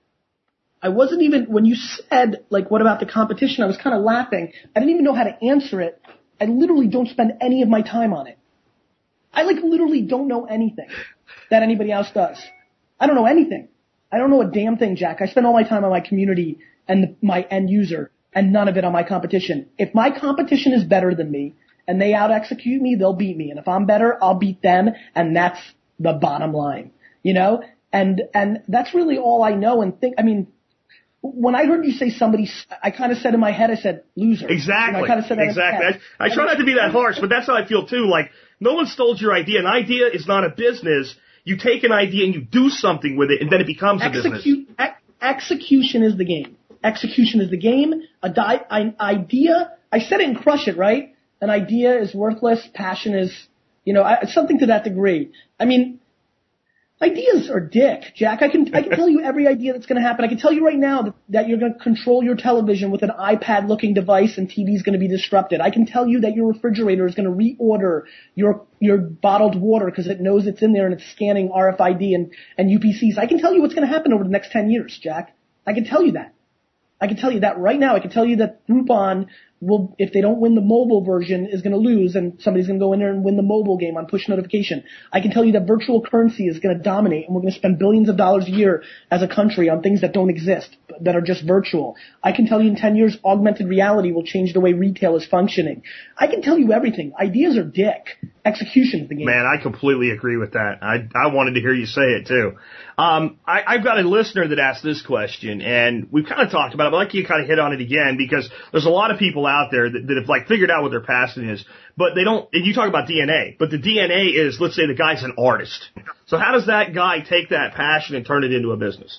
I wasn't even, when you said, like, what about the competition, I was kind of laughing. I didn't even know how to answer it. I literally don't spend any of my time on it. I, like, literally don't know anything that anybody else does. I don't know anything. I don't know a damn thing, Jack. I spend all my time on my community and my end user and none of it on my competition. If my competition is better than me and they out-execute me, they'll beat me. And if I'm better, I'll beat them, and that's the bottom line, you know? And and that's really all I know and think. I mean, when I heard you say somebody, I kind of said in my head, I said, loser. Exactly. You know, I kind of said that exactly. I, I try not to be that harsh, but that's how I feel too. Like, no one stole your idea. An idea is not a business. You take an idea and you do something with it, and then it becomes a Execute, business. Ex- execution is the game. Execution is the game. A di- an idea, I said it in Crush It, right? An idea is worthless. Passion is, you know, I, something to that degree. I mean, Ideas are dick, Jack. I can I can tell you every idea that's going to happen. I can tell you right now that, that you're going to control your television with an iPad-looking device and T V is going to be disrupted. I can tell you that your refrigerator is going to reorder your your bottled water because it knows it's in there and it's scanning R F I D and, and U P Cs. I can tell you what's going to happen over the next ten years, Jack. I can tell you that. I can tell you that right now. I can tell you that Groupon will, if they don't win the mobile version, is going to lose, and somebody's going to go in there and win the mobile game on push notification. I can tell you that virtual currency is going to dominate, and we're going to spend billions of dollars a year as a country on things that don't exist, that are just virtual. I can tell you in ten years, augmented reality will change the way retail is functioning. I can tell you everything. Ideas are dick. Execution is the game. Man, I completely agree with that. I I wanted to hear you say it too. Um, I, I've got a listener that asked this question, and we've kind of talked about it, but I'd like you to kind of hit on it again because there's a lot of people out there that, that have like figured out what their passion is, but they don't. And you talk about D N A, but the D N A is, let's say, the guy's an artist. So how does that guy take that passion and turn it into a business?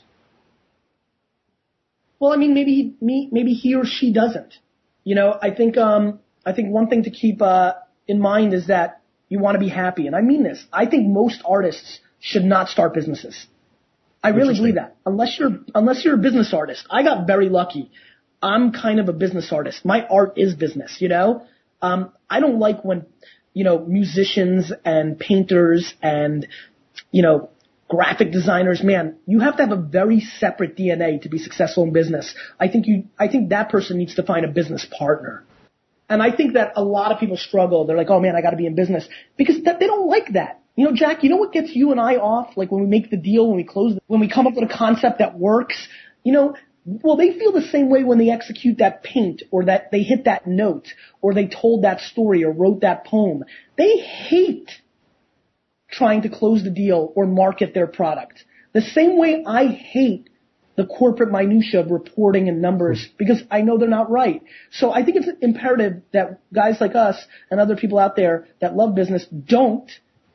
Well, I mean, maybe he, me, maybe he or she doesn't. You know, I think um, I think one thing to keep uh, in mind is that you want to be happy, and I mean this. I think most artists should not start businesses. I really believe that. Unless you're unless you're a business artist. I got very lucky. I'm kind of a business artist. My art is business, you know? Um, I don't like when, you know, musicians and painters and, you know, graphic designers, man, you have to have a very separate D N A to be successful in business. I think you, I think that person needs to find a business partner. And I think that a lot of people struggle. They're like, oh man, I got to be in business because that, they don't like that. You know, Jack, you know what gets you and I off? Like when we make the deal, when we close, when we come up with a concept that works, you know, well, they feel the same way when they execute that paint or that they hit that note or they told that story or wrote that poem. They hate trying to close the deal or market their product. The same way I hate the corporate minutia of reporting and numbers because I know they're not right. So I think it's imperative that guys like us and other people out there that love business don't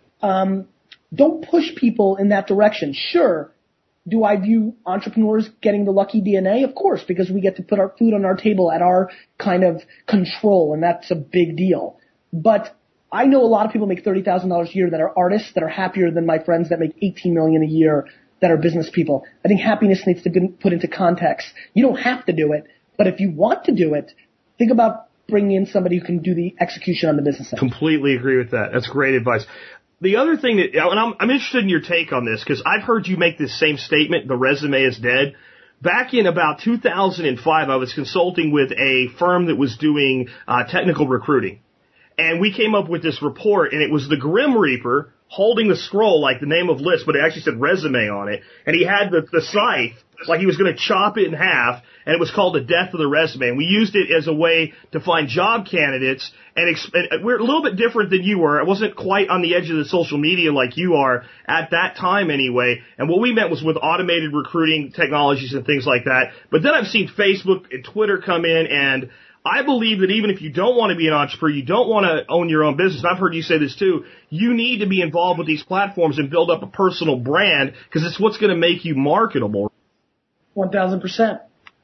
Um, don't push people in that direction. Sure, do I view entrepreneurs getting the lucky D N A? Of course, because we get to put our food on our table at our kind of control, and that's a big deal. But I know a lot of people make thirty thousand dollars a year that are artists that are happier than my friends that make eighteen million dollars a year that are business people. I think happiness needs to be put into context. You don't have to do it, but if you want to do it, think about bringing in somebody who can do the execution on the business side. Completely agree with that. That's great advice. The other thing that, and I'm, I'm interested in your take on this because I've heard you make this same statement, the resume is dead. Back in about two thousand five, I was consulting with a firm that was doing uh, technical recruiting. And we came up with this report, and it was the Grim Reaper holding the scroll like the name of list, but it actually said resume on it. And he had the, the scythe, like he was going to chop it in half, and it was called the death of the resume. And we used it as a way to find job candidates, and, exp- and we're a little bit different than you were. I wasn't quite on the edge of the social media like you are at that time anyway. And what we meant was with automated recruiting technologies and things like that. But then I've seen Facebook and Twitter come in, and I believe that even if you don't want to be an entrepreneur, you don't want to own your own business, and I've heard you say this too, you need to be involved with these platforms and build up a personal brand because it's what's going to make you marketable. one thousand percent.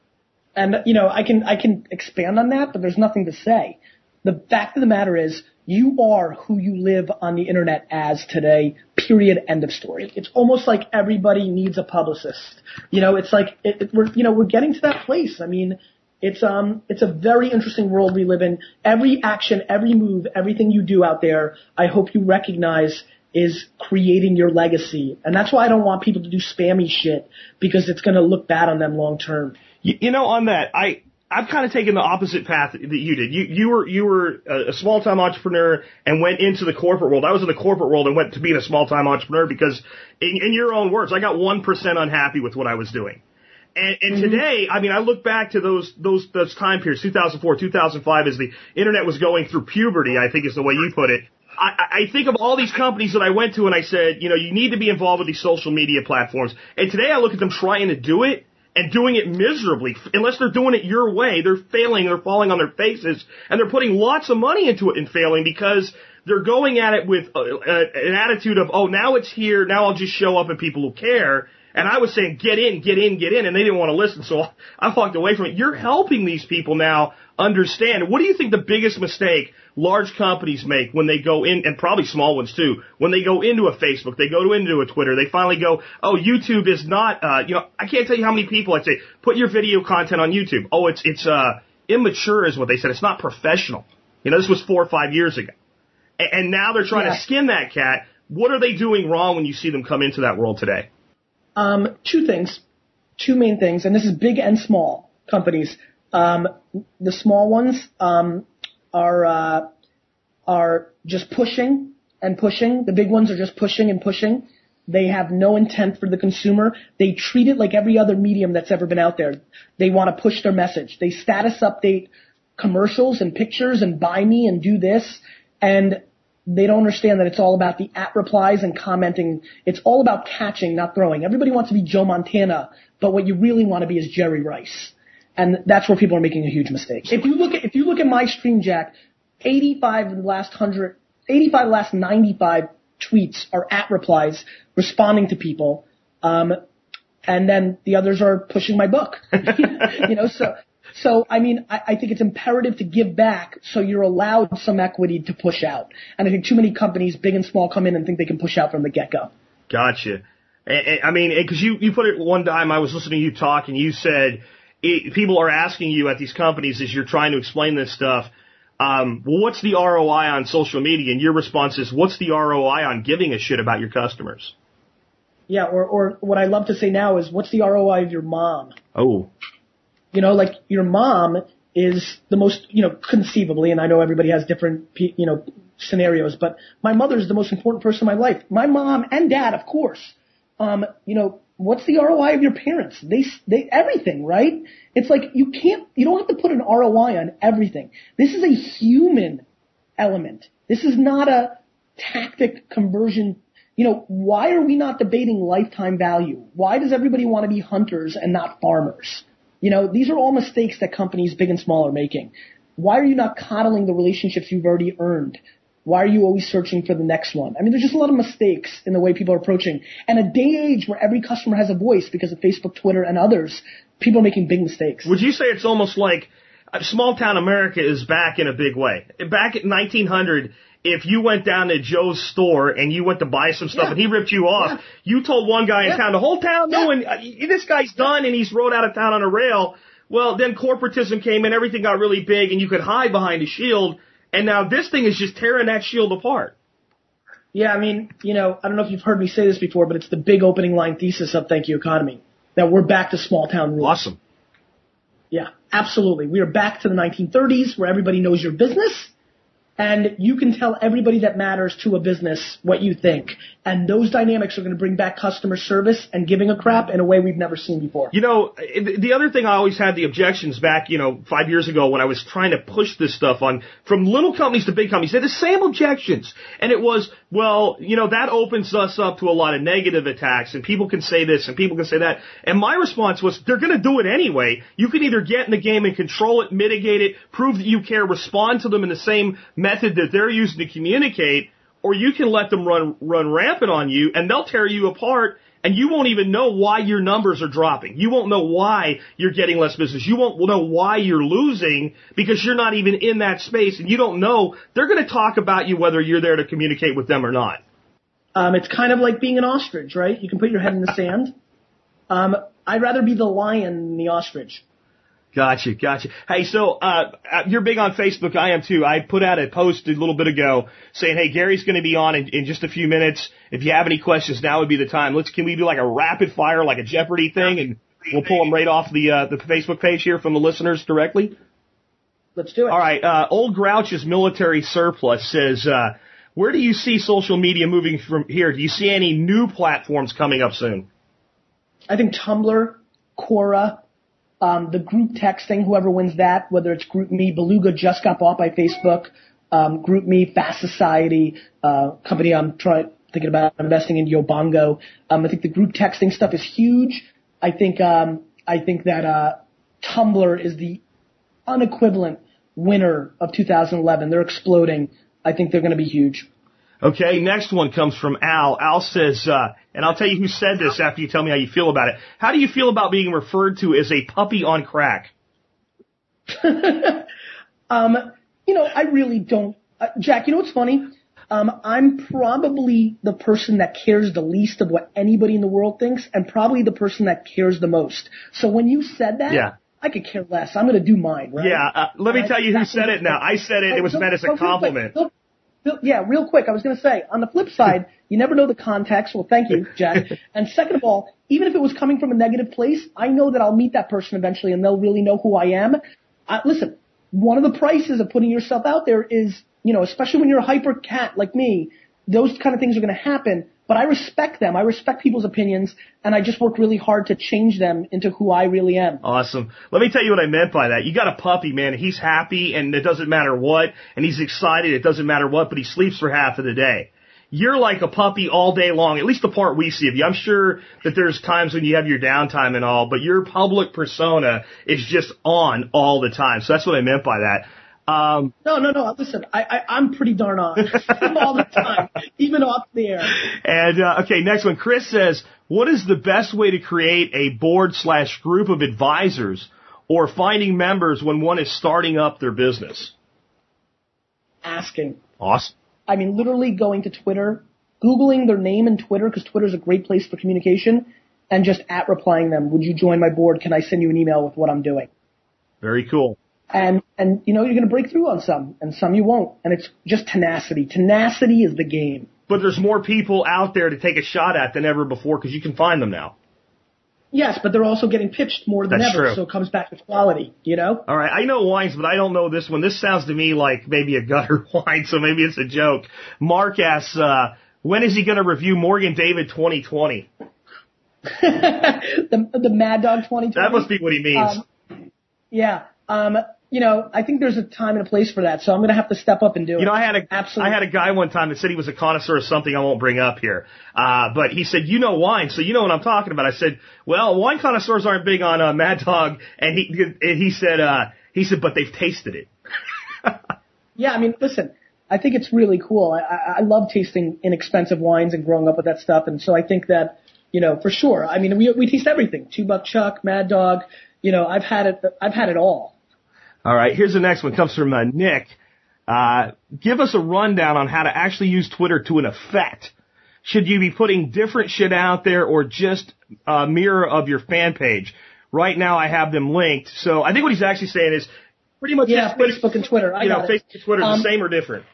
And, you know, I can, I can expand on that, but there's nothing to say. The fact of the matter is you are who you live on the internet as today, period, end of story. It's almost like everybody needs a publicist. You know, it's like, it, it, we're, you know, we're getting to that place. I mean, It's um it's a very interesting world we live in. Every action, every move, everything you do out there, I hope you recognize is creating your legacy. And that's why I don't want people to do spammy shit because it's going to look bad on them long term. You, you know, on that, I I've kind of taken the opposite path that you did. You you were you were a small time entrepreneur and went into the corporate world. I was in the corporate world and went to being a small time entrepreneur because, in, in your own words, I got one percent unhappy with what I was doing. And, and mm-hmm. today, I mean, I look back to those, those, those time periods, two thousand four, two thousand five, as the internet was going through puberty, I think is the way you put it. I, I think of all these companies that I went to and I said, you know, you need to be involved with these social media platforms. And today I look at them trying to do it and doing it miserably. Unless they're doing it your way, they're failing, they're falling on their faces, and they're putting lots of money into it and failing because they're going at it with uh, uh, an attitude of, oh, now it's here, now I'll just show up and people will care. And I was saying, get in, get in, get in, and they didn't want to listen, so I walked away from it. You're helping these people now understand. What do you think the biggest mistake large companies make when they go in, and probably small ones too, when they go into a Facebook, they go into a Twitter, they finally go, oh, YouTube is not, uh, you know, I can't tell you how many people I'd say, put your video content on YouTube. Oh, it's, it's, uh, immature is what they said. It's not professional. You know, this was four or five years ago. And, and now they're trying yeah. to skin that cat. What are they doing wrong when you see them come into that world today? Um, two things, two main things, and this is big and small companies. Um, the small ones, um, are, uh, are just pushing and pushing. The big ones are just pushing and pushing. They have no intent for the consumer. They treat it like every other medium that's ever been out there. They want to push their message. They status update commercials and pictures and buy me and do this. And they don't understand that it's all about the at replies and commenting. It's all about catching, not throwing. Everybody wants to be Joe Montana, but what you really want to be is Jerry Rice. And that's where people are making a huge mistake. If you look at, if you look at my stream, Jack, eighty-five of the last hundred, eighty-five of the last ninety-five tweets are at replies, responding to people. Um, and then the others are pushing my book. you know, so, so, I mean, I, I think it's imperative to give back so you're allowed some equity to push out. And I think too many companies, big and small, come in and think they can push out from the get-go. Gotcha. I mean, because you, you put it one time, I was listening to you talk, and you said it, people are asking you at these companies as you're trying to explain this stuff, um, well, what's the R O I on social media? And your response is, what's the R O I on giving a shit about your customers? Yeah, or, or what I love to say now is, what's the R O I of your mom? Oh. You know, like, your mom is the most, you know, conceivably, and I know everybody has different, you know, scenarios, but my mother is the most important person in my life. My mom and dad, of course. Um, you know, what's the R O I of your parents? They, they, everything, right? It's like, you can't, you don't have to put an R O I on everything. This is a human element. This is not a tactic conversion. You know, why are we not debating lifetime value? Why does everybody want to be hunters and not farmers? You know, these are all mistakes that companies big and small are making. Why are you not coddling the relationships you've already earned? Why are you always searching for the next one? I mean, there's just a lot of mistakes in the way people are approaching. And a day and age where every customer has a voice because of Facebook, Twitter, and others, people are making big mistakes. Would you say it's almost like uh, small town America is back in a big way? Back in nineteen hundred, if you went down to Joe's store and you went to buy some stuff yeah. and he ripped you off, yeah. you told one guy in yeah. town, the whole town knew, yeah. and uh, this guy's done, and he's rode out of town on a rail. Well, then corporatism came in, everything got really big, and you could hide behind a shield. And now this thing is just tearing that shield apart. Yeah, I mean, you know, I don't know if you've heard me say this before, but it's the big opening line thesis of Thank You Economy, that we're back to small town rules. Awesome. Yeah, absolutely. We are back to the nineteen thirties where everybody knows your business, and you can tell everybody that matters to a business what you think. And those dynamics are going to bring back customer service and giving a crap in a way we've never seen before. You know, the other thing I always had the objections back, you know, five years ago when I was trying to push this stuff on from little companies to big companies, they had the same objections. And it was, well, you know, that opens us up to a lot of negative attacks, and people can say this and people can say that. And my response was, they're going to do it anyway. You can either get in the game and control it, mitigate it, prove that you care, respond to them in the same method that they're using to communicate, or you can let them run run rampant on you, and they'll tear you apart, and you won't even know why your numbers are dropping. You won't know why you're getting less business. You won't know why you're losing because you're not even in that space, and you don't know. They're going to talk about you whether you're there to communicate with them or not. Um, it's kind of like being an ostrich, right? You can put your head in the sand. Um, I'd rather be the lion than the ostrich. Gotcha, gotcha. Hey, so uh you're big on Facebook. I am too. I put out a post a little bit ago saying, hey, Gary's going to be on in, in just a few minutes. If you have any questions, now would be the time. Let's can we do like a rapid fire, like a Jeopardy thing, and we'll pull them right off the uh, the Facebook page here from the listeners directly? Let's do it. All right. Uh, Old Grouch's Military Surplus says, uh, where do you see social media moving from here? Do you see any new platforms coming up soon? I think Tumblr, Quora. Um, the group texting, whoever wins that, whether it's GroupMe, Beluga just got bought by Facebook, um, GroupMe, Fast Society, uh, company I'm trying, thinking about investing in, Yobongo. Um, I think the group texting stuff is huge. I think, um, I think that, uh, Tumblr is the unequivalent winner of two thousand eleven. They're exploding. I think they're going to be huge. Okay, next one comes from Al. Al says, uh, and I'll tell you who said this after you tell me how you feel about it. How do you feel about being referred to as a puppy on crack? um, you know, I really don't. Uh, Jack, you know what's funny? Um, I'm probably the person that cares the least of what anybody in the world thinks, and probably the person that cares the most. So when you said that, yeah. I could care less. I'm going to do mine, right? Yeah, uh, let me right? tell you who That's said it now. I said it. It was so, meant as a so compliment. Real quick, real, yeah, real quick. I was going to say, on the flip side, you never know the context. Well, thank you, Jack. And second of all, even if it was coming from a negative place, I know that I'll meet that person eventually, and they'll really know who I am. Uh, listen, one of the prices of putting yourself out there is, you know, especially when you're a hyper cat like me, those kind of things are going to happen. But I respect them. I respect people's opinions, and I just work really hard to change them into who I really am. Awesome. Let me tell you what I meant by that. You got a puppy, man. He's happy, and it doesn't matter what, and he's excited. It doesn't matter what, but he sleeps for half of the day. You're like a puppy all day long, at least the part we see of you. I'm sure that there's times when you have your downtime and all, but your public persona is just on all the time. So that's what I meant by that. Um, no, no, no. Listen, I, I, I'm pretty darn on all the time, even off the air. And, uh, okay, next one. Chris says, what is the best way to create a board slash group of advisors or finding members when one is starting up their business? Asking. Awesome. I mean, literally going to Twitter, Googling their name in Twitter, because Twitter is a great place for communication, and just at replying them, would you join my board? Can I send you an email with what I'm doing? Very cool. And, and, you know, you're going to break through on some, and some you won't. And it's just tenacity. Tenacity is the game. But there's more people out there to take a shot at than ever before because you can find them now. Yes, but they're also getting pitched more than That's ever, true. so it comes back to quality, you know? All right, I know wines, but I don't know this one. This sounds to me like maybe a gutter wine, so maybe it's a joke. Mark asks, uh, when is he going to review Morgan David twenty twenty? the, the Mad Dog twenty twenty? That must be what he means. Um, yeah. Um, you know, I think there's a time and a place for that, so I'm going to have to step up and do it. You know, I had a Absolutely. I had a guy one time that said he was a connoisseur of something I won't bring up here. Uh, but he said, you know wine, so you know what I'm talking about. I said, well, wine connoisseurs aren't big on uh, Mad Dog. And he and he said, uh, he said, but they've tasted it. Yeah, I mean, listen, I think it's really cool. I, I, I love tasting inexpensive wines and growing up with that stuff. And so I think that, you know, for sure. I mean, we we taste everything. Two Buck Chuck, Mad Dog. You know, I've had it. I've had it all. All right, here's the next one. It comes from uh, Nick. Uh, give us a rundown on how to actually use Twitter to an effect. Should you be putting different shit out there or just a mirror of your fan page? Right now I have them linked. So I think what he's actually saying is pretty much Yeah, just, Facebook and Twitter. I you know, got it. Facebook and Twitter are Um, the same or different.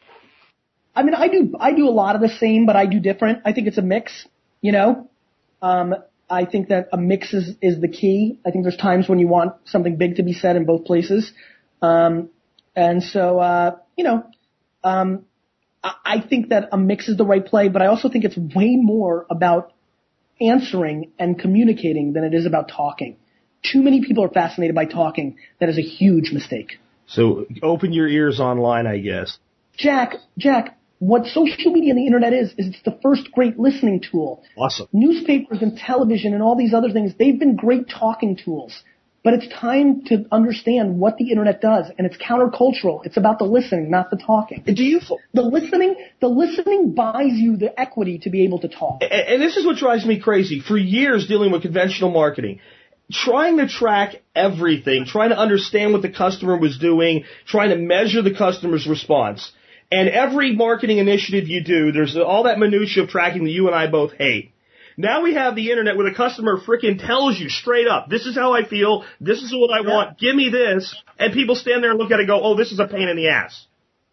I mean, I do I do a lot of the same, but I do different. I think it's a mix, you know. Um, I think that a mix is, is the key. I think there's times when you want something big to be said in both places. Um, and so, uh, you know, um, I, I think that a mix is the right play, but I also think it's way more about answering and communicating than it is about talking. Too many people are fascinated by talking. That is a huge mistake. So open your ears online, I guess. Jack, Jack, what social media and the internet is, is it's the first great listening tool. Awesome. Newspapers and television and all these other things, they've been great talking tools. But it's time to understand what the internet does, and it's countercultural. It's about the listening, not the talking. Do you? The listening, the listening buys you the equity to be able to talk. And, and this is what drives me crazy. For years dealing with conventional marketing, trying to track everything, trying to understand what the customer was doing, trying to measure the customer's response. And every marketing initiative you do, there's all that minutia of tracking that you and I both hate. Now we have the internet where the customer frickin' tells you straight up, this is how I feel, this is what I Yeah. want, give me this, and people stand there and look at it and go, oh, this is a pain in the ass.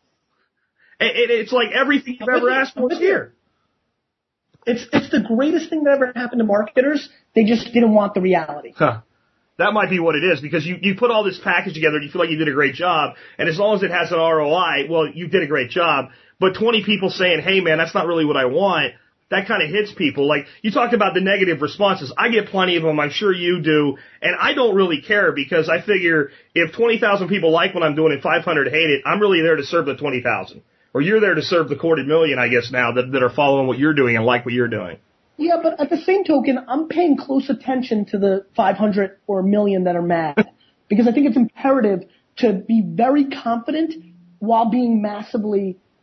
And it, it's like everything you've ever asked for is here. It's it's the greatest thing that ever happened to marketers. They just didn't want the reality. Huh. That might be what it is, because you, you put all this package together and you feel like you did a great job, and as long as it has an R O I, well, you did a great job. But twenty people saying, hey, man, that's not really what I want, that kind of hits people. Like, you talked about the negative responses. I get plenty of them. I'm sure you do. And I don't really care, because I figure if twenty thousand people like what I'm doing and five hundred hate it, I'm really there to serve the twenty thousand. Or you're there to serve the quarter million, I guess, now that, that are following what you're doing and like what you're doing. Yeah, but at the same token, I'm paying close attention to the five hundred or a million that are mad, because I think it's imperative to be very confident while being massively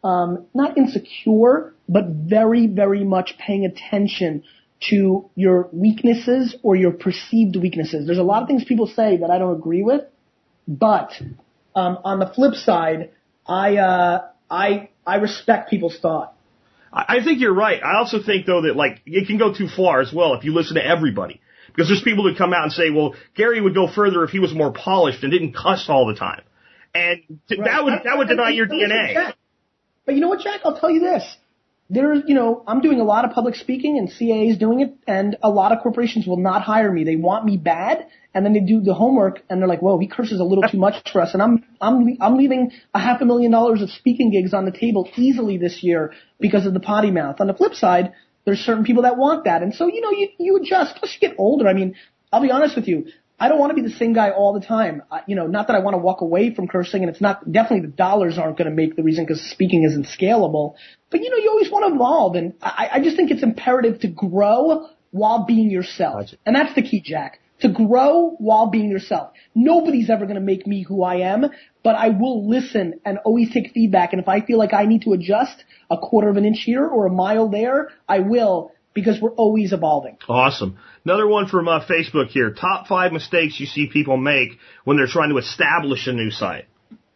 um, not insecure, but very, very much paying attention to your weaknesses or your perceived weaknesses. There's a lot of things people say that I don't agree with, but um, on the flip side, I uh, I I respect people's thought. I think you're right. I also think, though, that, like, it can go too far as well if you listen to everybody. Because there's people that come out and say, well, Gary would go further if he was more polished and didn't cuss all the time. And t- Right. that would that would deny And- your and D N listen, A. Jack, But you know what, Jack? I'll tell you this. There's, you know, I'm doing a lot of public speaking and C A A is doing it, and a lot of corporations will not hire me. They want me bad, and then they do the homework, and they're like, whoa, he curses a little too much for us. And I'm, I'm, I'm leaving a half a million dollars of speaking gigs on the table easily this year because of the potty mouth. On the flip side, there's certain people that want that. And so, you know, you, you adjust. Plus you get older. I mean, I'll be honest with you. I don't want to be the same guy all the time. I, you know, not that I want to walk away from cursing, and it's not, definitely the dollars aren't going to make the reason because speaking isn't scalable. But, you know, you always want to evolve, and I, I just think it's imperative to grow while being yourself. Gotcha. And that's the key, Jack. To grow while being yourself. Nobody's ever going to make me who I am, but I will listen and always take feedback. And if I feel like I need to adjust a quarter of an inch here or a mile there, I will, because we're always evolving. Awesome. Another one from uh, Facebook here. Top five mistakes you see people make when they're trying to establish a new site.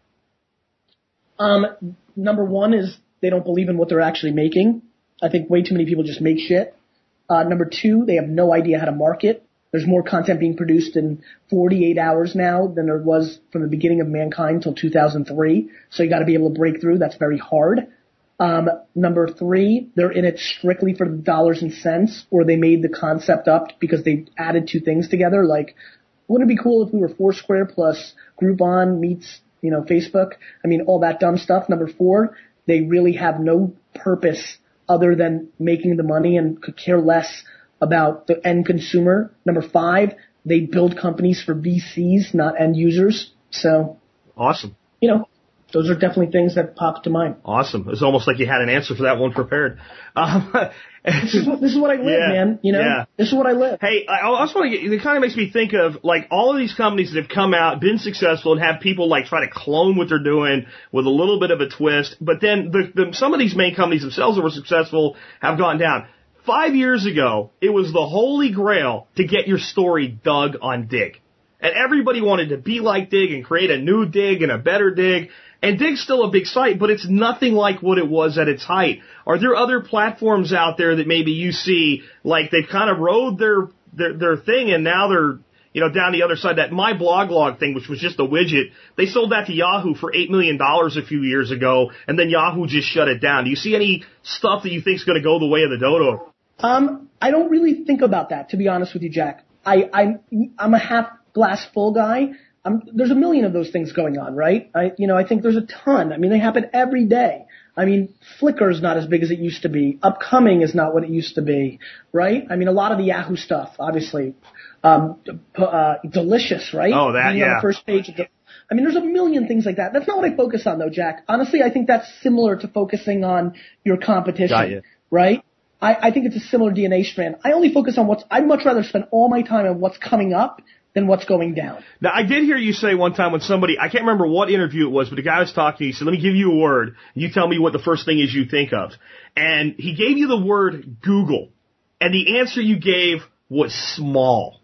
Um, number one is they don't believe in what they're actually making. I think way too many people just make shit. Uh, number two, they have no idea how to market. There's more content being produced in forty-eight hours now than there was from the beginning of mankind till two thousand three. So you got to be able to break through. That's very hard. Um, number three, they're in it strictly for the dollars and cents, or they made the concept up because they added two things together. Like, wouldn't it be cool if we were Foursquare plus Groupon meets, you know, Facebook? I mean, all that dumb stuff. Number four, they really have no purpose other than making the money and could care less about the end consumer. Number five, they build companies for V Cs, not end users. So, Awesome. you know, those are definitely things that pop to mind. Awesome. It's almost like you had an answer for that one prepared. Um, This is what, this is what I live, Yeah, man. You know, yeah. this is what I live. Hey, I also want to get, it kind of makes me think of, like, all of these companies that have come out, been successful, and have people, like, try to clone what they're doing with a little bit of a twist. But then the, the, some of these main companies themselves that were successful have gone down. Five years ago, it was the holy grail to get your story dug on Dig. And everybody wanted to be like Dig and create a new Dig and a better Dig. And Dig's still a big site, but it's nothing like what it was at its height. Are there other platforms out there that maybe you see, like, they've kind of rode their, their, their thing and now they're, you know, down the other side? That My Blog Log thing, which was just a widget, they sold that to Yahoo for eight million dollars a few years ago, and then Yahoo just shut it down. Do you see any stuff that you think is going to go the way of the dodo? Um, I don't really think about that, to be honest with you, Jack. I, I'm, I'm a half glass full guy. I'm, there's a million of those things going on, right? I, you know, I think there's a ton. I mean, they happen every day. I mean, Flickr's not as big as it used to be. Upcoming is not what it used to be, right? I mean, a lot of the Yahoo stuff, obviously. Um, uh, Delicious, right? Oh, that, Being yeah. on the first page of the, I mean, there's a million things like that. That's not what I focus on, though, Jack. Honestly, I think that's similar to focusing on your competition, Got you. right? I, I think it's a similar D N A strand. I only focus on what's, I'd much rather spend all my time on what's coming up than what's going down. Now, I did hear you say one time when somebody, I can't remember what interview it was, but the guy was talking to you, he said, let me give you a word, and you tell me what the first thing is you think of. And he gave you the word Google, and the answer you gave was small.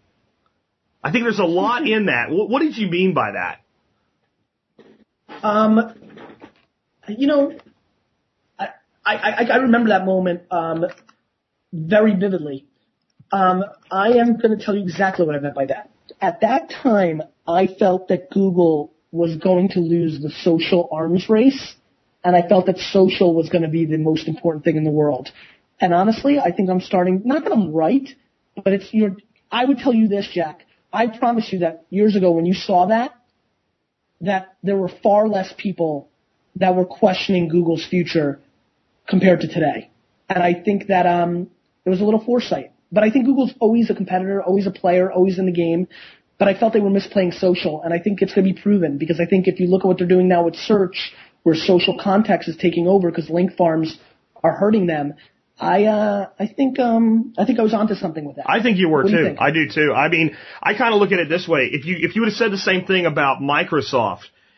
I think there's a lot in that. What, what did you mean by that? Um, you know, I, I, I remember that moment um, very vividly. Um, I am going to tell you exactly what I meant by that. At that time, I felt that Google was going to lose the social arms race, and I felt that social was going to be the most important thing in the world. And honestly, I think I'm starting, not that I'm right, but it's your, I would tell you this, Jack. I promise you that years ago when you saw that, that there were far less people that were questioning Google's future compared to today. And I think that um, there was a little foresight. But I think Google's always a competitor, always a player, always in the game. But I felt they were misplaying social, and I think it's going to be proven because I think if you look at what they're doing now with search, where social context is taking over because link farms are hurting them, I uh, I think um, I think I was onto something with that. I think you were What do too. you think? I do too. I mean, I kind of look at it this way. If you if you would have said the same thing about Microsoft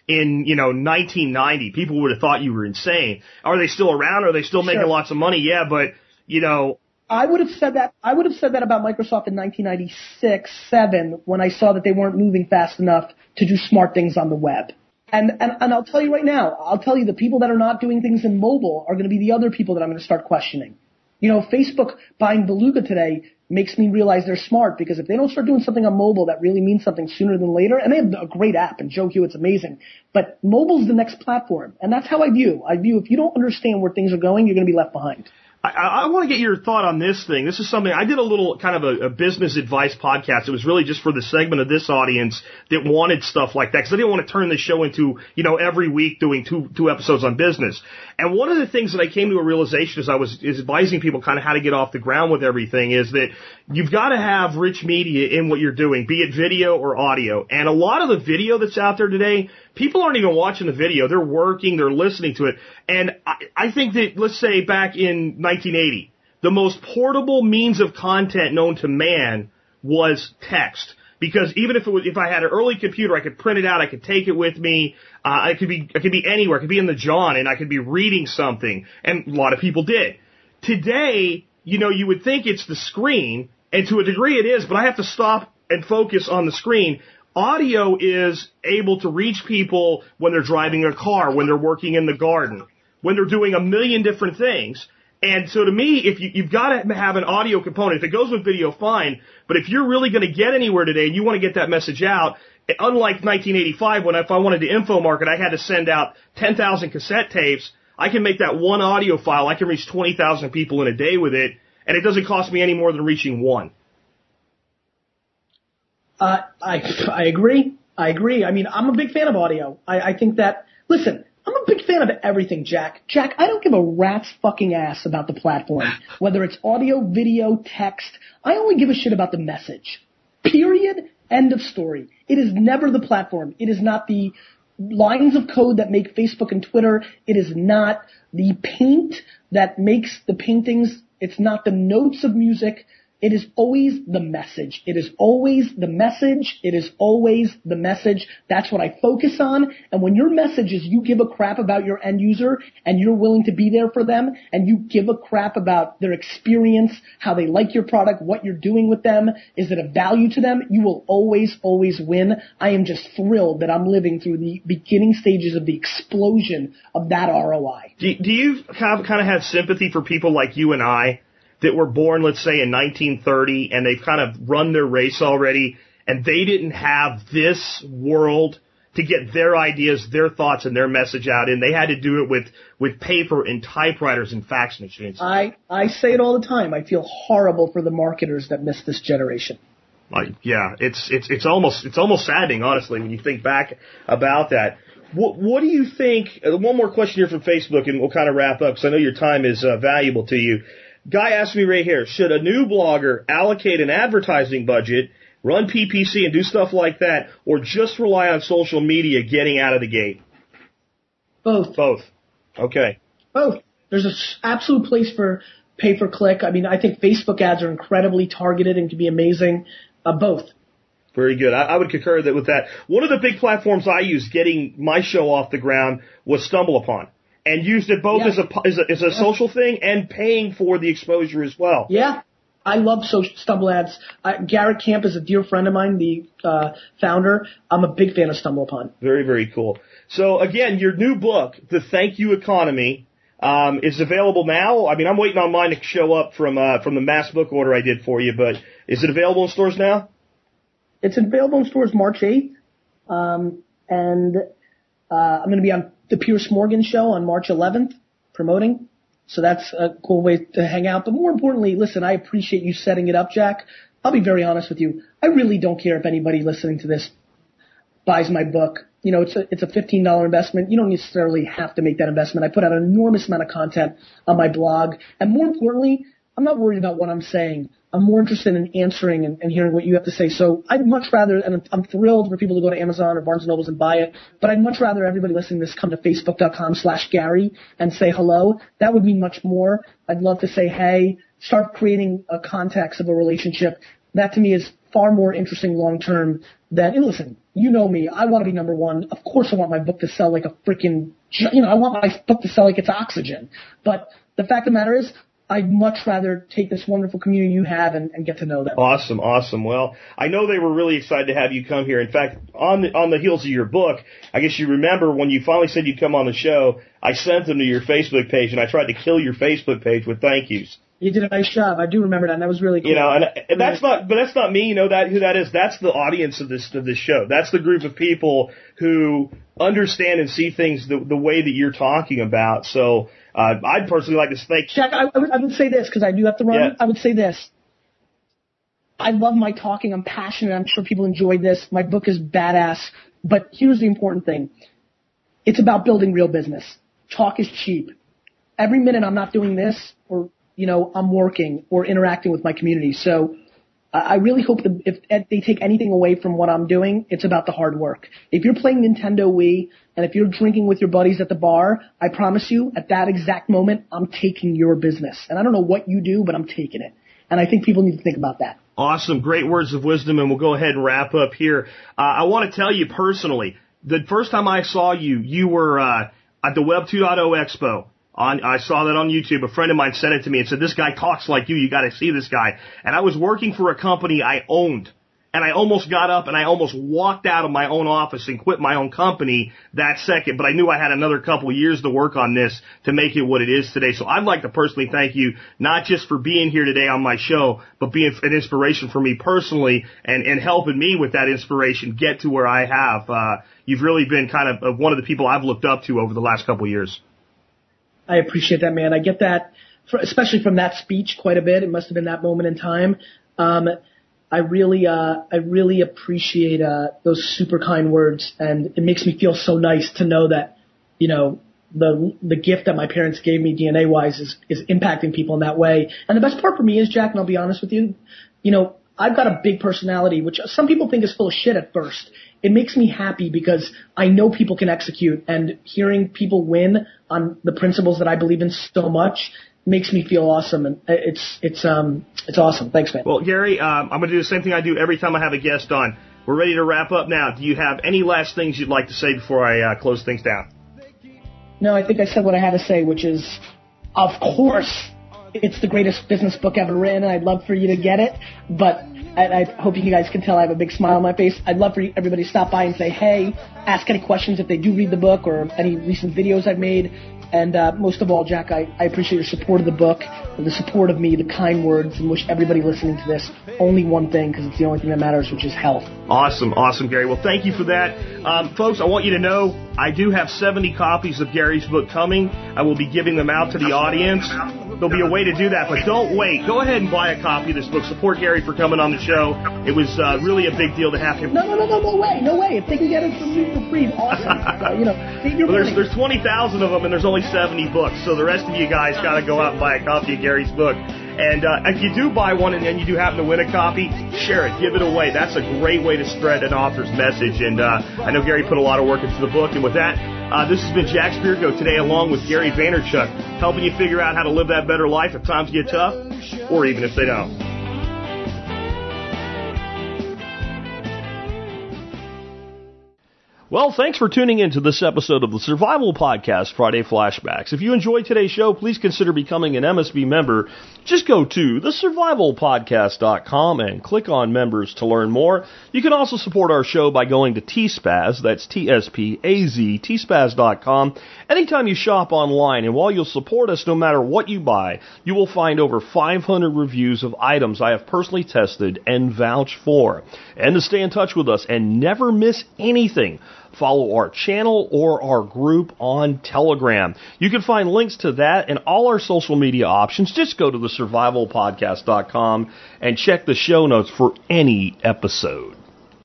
in, you know, nineteen ninety. People would have thought you were insane. Are they still around? Are they still making Sure. lots of money? Yeah, but, you know, I would have said that. I would have said that about Microsoft in nineteen ninety-six, seven, when I saw that they weren't moving fast enough to do smart things on the web. And and and I'll tell you right now, I'll tell you the people that are not doing things in mobile are going to be the other people that I'm going to start questioning. You know, Facebook buying Beluga today makes me realize they're smart, because if they don't start doing something on mobile that really means something sooner than later, and they have a great app, and Joe Hewitt's amazing, but mobile's the next platform, and that's how I view. I view if you don't understand where things are going, you're going to be left behind. I, I want to get your thought on this thing. This is something I did a little kind of a, a business advice podcast. It was really just for the segment of this audience that wanted stuff like that, because I didn't want to turn the show into, you know, every week doing two two episodes on business. And one of the things that I came to a realization as I was is advising people kind of how to get off the ground with everything is that you've got to have rich media in what you're doing, be it video or audio. And a lot of the video that's out there today, people aren't even watching the video. They're working, they're listening to it. And I, I think that, let's say back in nineteen eighty, the most portable means of content known to man was text. Because even if it was, if I had an early computer, I could print it out, I could take it with me, uh, I could be, I could be anywhere, I could be in the John, and I could be reading something. And a lot of people did. Today, you know, you would think it's the screen, and to a degree it is, but I have to stop and focus on the screen. Audio is able to reach people when they're driving a car, when they're working in the garden, when they're doing a million different things. And so to me, if you, you've got to have an audio component. If it goes with video, fine. But if you're really going to get anywhere today and you want to get that message out, unlike nineteen eighty-five, when if I wanted to info market, I had to send out ten thousand cassette tapes, I can make that one audio file. I can reach twenty thousand people in a day with it, and it doesn't cost me any more than reaching one. Uh, I I agree. I agree. I mean, I'm a big fan of audio. I, I think that, listen, I'm a big fan of everything, Jack. Jack, I don't give a rat's fucking ass about the platform. Whether it's audio, video, text, I only give a shit about the message. Period. End of story. It is never the platform. It is not the lines of code that make Facebook and Twitter. It is not the paint that makes the paintings. It's not the notes of music. It is always the message. It is always the message. It is always the message. That's what I focus on. And when your message is you give a crap about your end user and you're willing to be there for them and you give a crap about their experience, how they like your product, what you're doing with them, is it a value to them, you will always, always win. I am just thrilled that I'm living through the beginning stages of the explosion of that R O I. Do, do you have, kind of have sympathy for people like you and I that were born, let's say, in nineteen thirty, and they've kind of run their race already, and they didn't have this world to get their ideas, their thoughts, and their message out in? They had to do it with, with paper and typewriters and fax machines. I, I say it all the time. I feel horrible for the marketers that missed this generation. Like, yeah, it's it's it's almost it's almost saddening, honestly, when you think back about that. What, what do you think? Uh, one more question here from Facebook, and we'll kind of wrap up, because I know your time is uh, valuable to you. Guy asked me right here, should a new blogger allocate an advertising budget, run P P C and do stuff like that, or just rely on social media getting out of the gate? Both. Both. Okay. Both. There's an absolute place for pay-per-click. I mean, I think Facebook ads are incredibly targeted and can be amazing. Uh, both. Very good. I, I would concur that with that. One of the big platforms I used getting my show off the ground was StumbleUpon, and used it both yeah. as a as a, as a yeah. social thing and paying for the exposure as well. Yeah. I love social Stumble ads. Uh, Garrett Camp is a dear friend of mine, the uh, founder. I'm a big fan of StumbleUpon. Very, very cool. So, again, your new book, The Thank You Economy, um, is available now. I mean, I'm waiting on mine to show up from uh, from the mass book order I did for you, but is it available in stores now? It's available in stores March eighth, um, and uh, I'm going to be on the Pierce Morgan show on March eleventh promoting. So that's a cool way to hang out. But more importantly, listen, I appreciate you setting it up, Jack. I'll be very honest with you. I really don't care if anybody listening to this buys my book. You know, it's a, it's a fifteen dollars investment. You don't necessarily have to make that investment. I put out an enormous amount of content on my blog. And more importantly, I'm not worried about what I'm saying. I'm more interested in answering and, and hearing what you have to say. So I'd much rather, and I'm, I'm thrilled for people to go to Amazon or Barnes and Nobles and buy it, but I'd much rather everybody listening to this come to facebook.com slash Gary and say hello. That would mean much more. I'd love to say, hey, start creating a context of a relationship. that to me is far more interesting long term than, and listen, you know me, I want to be number one. Of course I want my book to sell like a freaking, you know, I want my book to sell like it's oxygen. But the fact of the matter is, I'd much rather take this wonderful community you have and, and get to know them. Awesome, awesome. Well, I know they were really excited to have you come here. In fact, on the, on the heels of your book, I guess you remember when you finally said you'd come on the show, I sent them to your Facebook page, and I tried to kill your Facebook page with thank yous. You did a nice job. I do remember that, and that was really cool. You know, and, and that's not, but that's not me. You know that who that is? That's the audience of this of this show. That's the group of people who understand and see things the the way that you're talking about. So uh, I'd personally like to thank Jack. I, I, would, I would say this because I do have to run. Yeah. I would say this. I love my talking. I'm passionate. I'm sure people enjoyed this. My book is badass. But here's the important thing. It's about building real business. Talk is cheap. Every minute I'm not doing this or you know, I'm working or interacting with my community. So uh, I really hope that if, if they take anything away from what I'm doing, it's about the hard work. If you're playing Nintendo Wii and if you're drinking with your buddies at the bar, I promise you at that exact moment, I'm taking your business. And I don't know what you do, but I'm taking it. And I think people need to think about that. Awesome. Great words of wisdom. And we'll go ahead and wrap up here. Uh, I want to tell you personally, the first time I saw you, you were uh, at the Web two point oh Expo. On, I saw that on YouTube. A friend of mine sent it to me and said, this guy talks like you. You got to see this guy. And I was working for a company I owned. And I almost got up and I almost walked out of my own office and quit my own company that second. But I knew I had another couple of years to work on this to make it what it is today. So I'd like to personally thank you, not just for being here today on my show, but being an inspiration for me personally and, and helping me with that inspiration get to where I have. Uh, you've really been kind of one of the people I've looked up to over the last couple of years. I appreciate that, man. I get that, for, especially from that speech, quite a bit. It must have been that moment in time. Um, I really, uh, I really appreciate uh, those super kind words, and it makes me feel so nice to know that, you know, the the gift that my parents gave me D N A-wise is is impacting people in that way. And the best part for me is, Jack, and I'll be honest with you, you know, I've got a big personality, which some people think is full of shit at first. It makes me happy because I know people can execute, and hearing people win on the principles that I believe in so much makes me feel awesome, and it's it's um it's awesome. Thanks, man. Well, Gary, um, I'm going to do the same thing I do every time I have a guest on. We're ready to wrap up now. Do you have any last things you'd like to say before I uh, close things down? No, I think I said what I had to say, which is, of course, it's the greatest business book ever written, and I'd love for you to get it, but and I hope you guys can tell I have a big smile on my face. I'd love for everybody to stop by and say, hey, ask any questions if they do read the book or any recent videos I've made. And uh, most of all, Jack, I, I appreciate your support of the book, and the support of me, the kind words, and wish everybody listening to this only one thing, because it's the only thing that matters, which is health. Awesome, awesome, Gary. Well, thank you for that. Um, folks, I want you to know I do have seventy copies of Gary's book coming. I will be giving them out to the audience. There'll be a way to do that, but don't wait. Go ahead and buy a copy of this book. Support Gary for coming on the show. It was uh, really a big deal to have him. No, no, no, no, no way, no way. If they can get it from you for free, awesome. So, you know, you're well, there's there's twenty thousand of them, and there's only seventy books. So the rest of you guys got to go out and buy a copy of Gary's book. And uh, if you do buy one and then you do happen to win a copy, share it, give it away. That's a great way to spread an author's message. And uh, I know Gary put a lot of work into the book. And with that, uh, this has been Jack Spirko today, along with Gary Vaynerchuk, helping you figure out how to live that better life if times get tough, or even if they don't. Well, thanks for tuning in to this episode of the Survival Podcast Friday Flashbacks. If you enjoyed today's show, please consider becoming an M S B member. Just go to the survival podcast dot com and click on members to learn more. You can also support our show by going to T Spaz, that's T S P A Z, T Spaz dot com. Anytime you shop online, and while you'll support us no matter what you buy, you will find over five hundred reviews of items I have personally tested and vouched for. And to stay in touch with us and never miss anything, follow our channel or our group on Telegram. You can find links to that and all our social media options. Just go to the survival podcast dot com and check the show notes for any episode.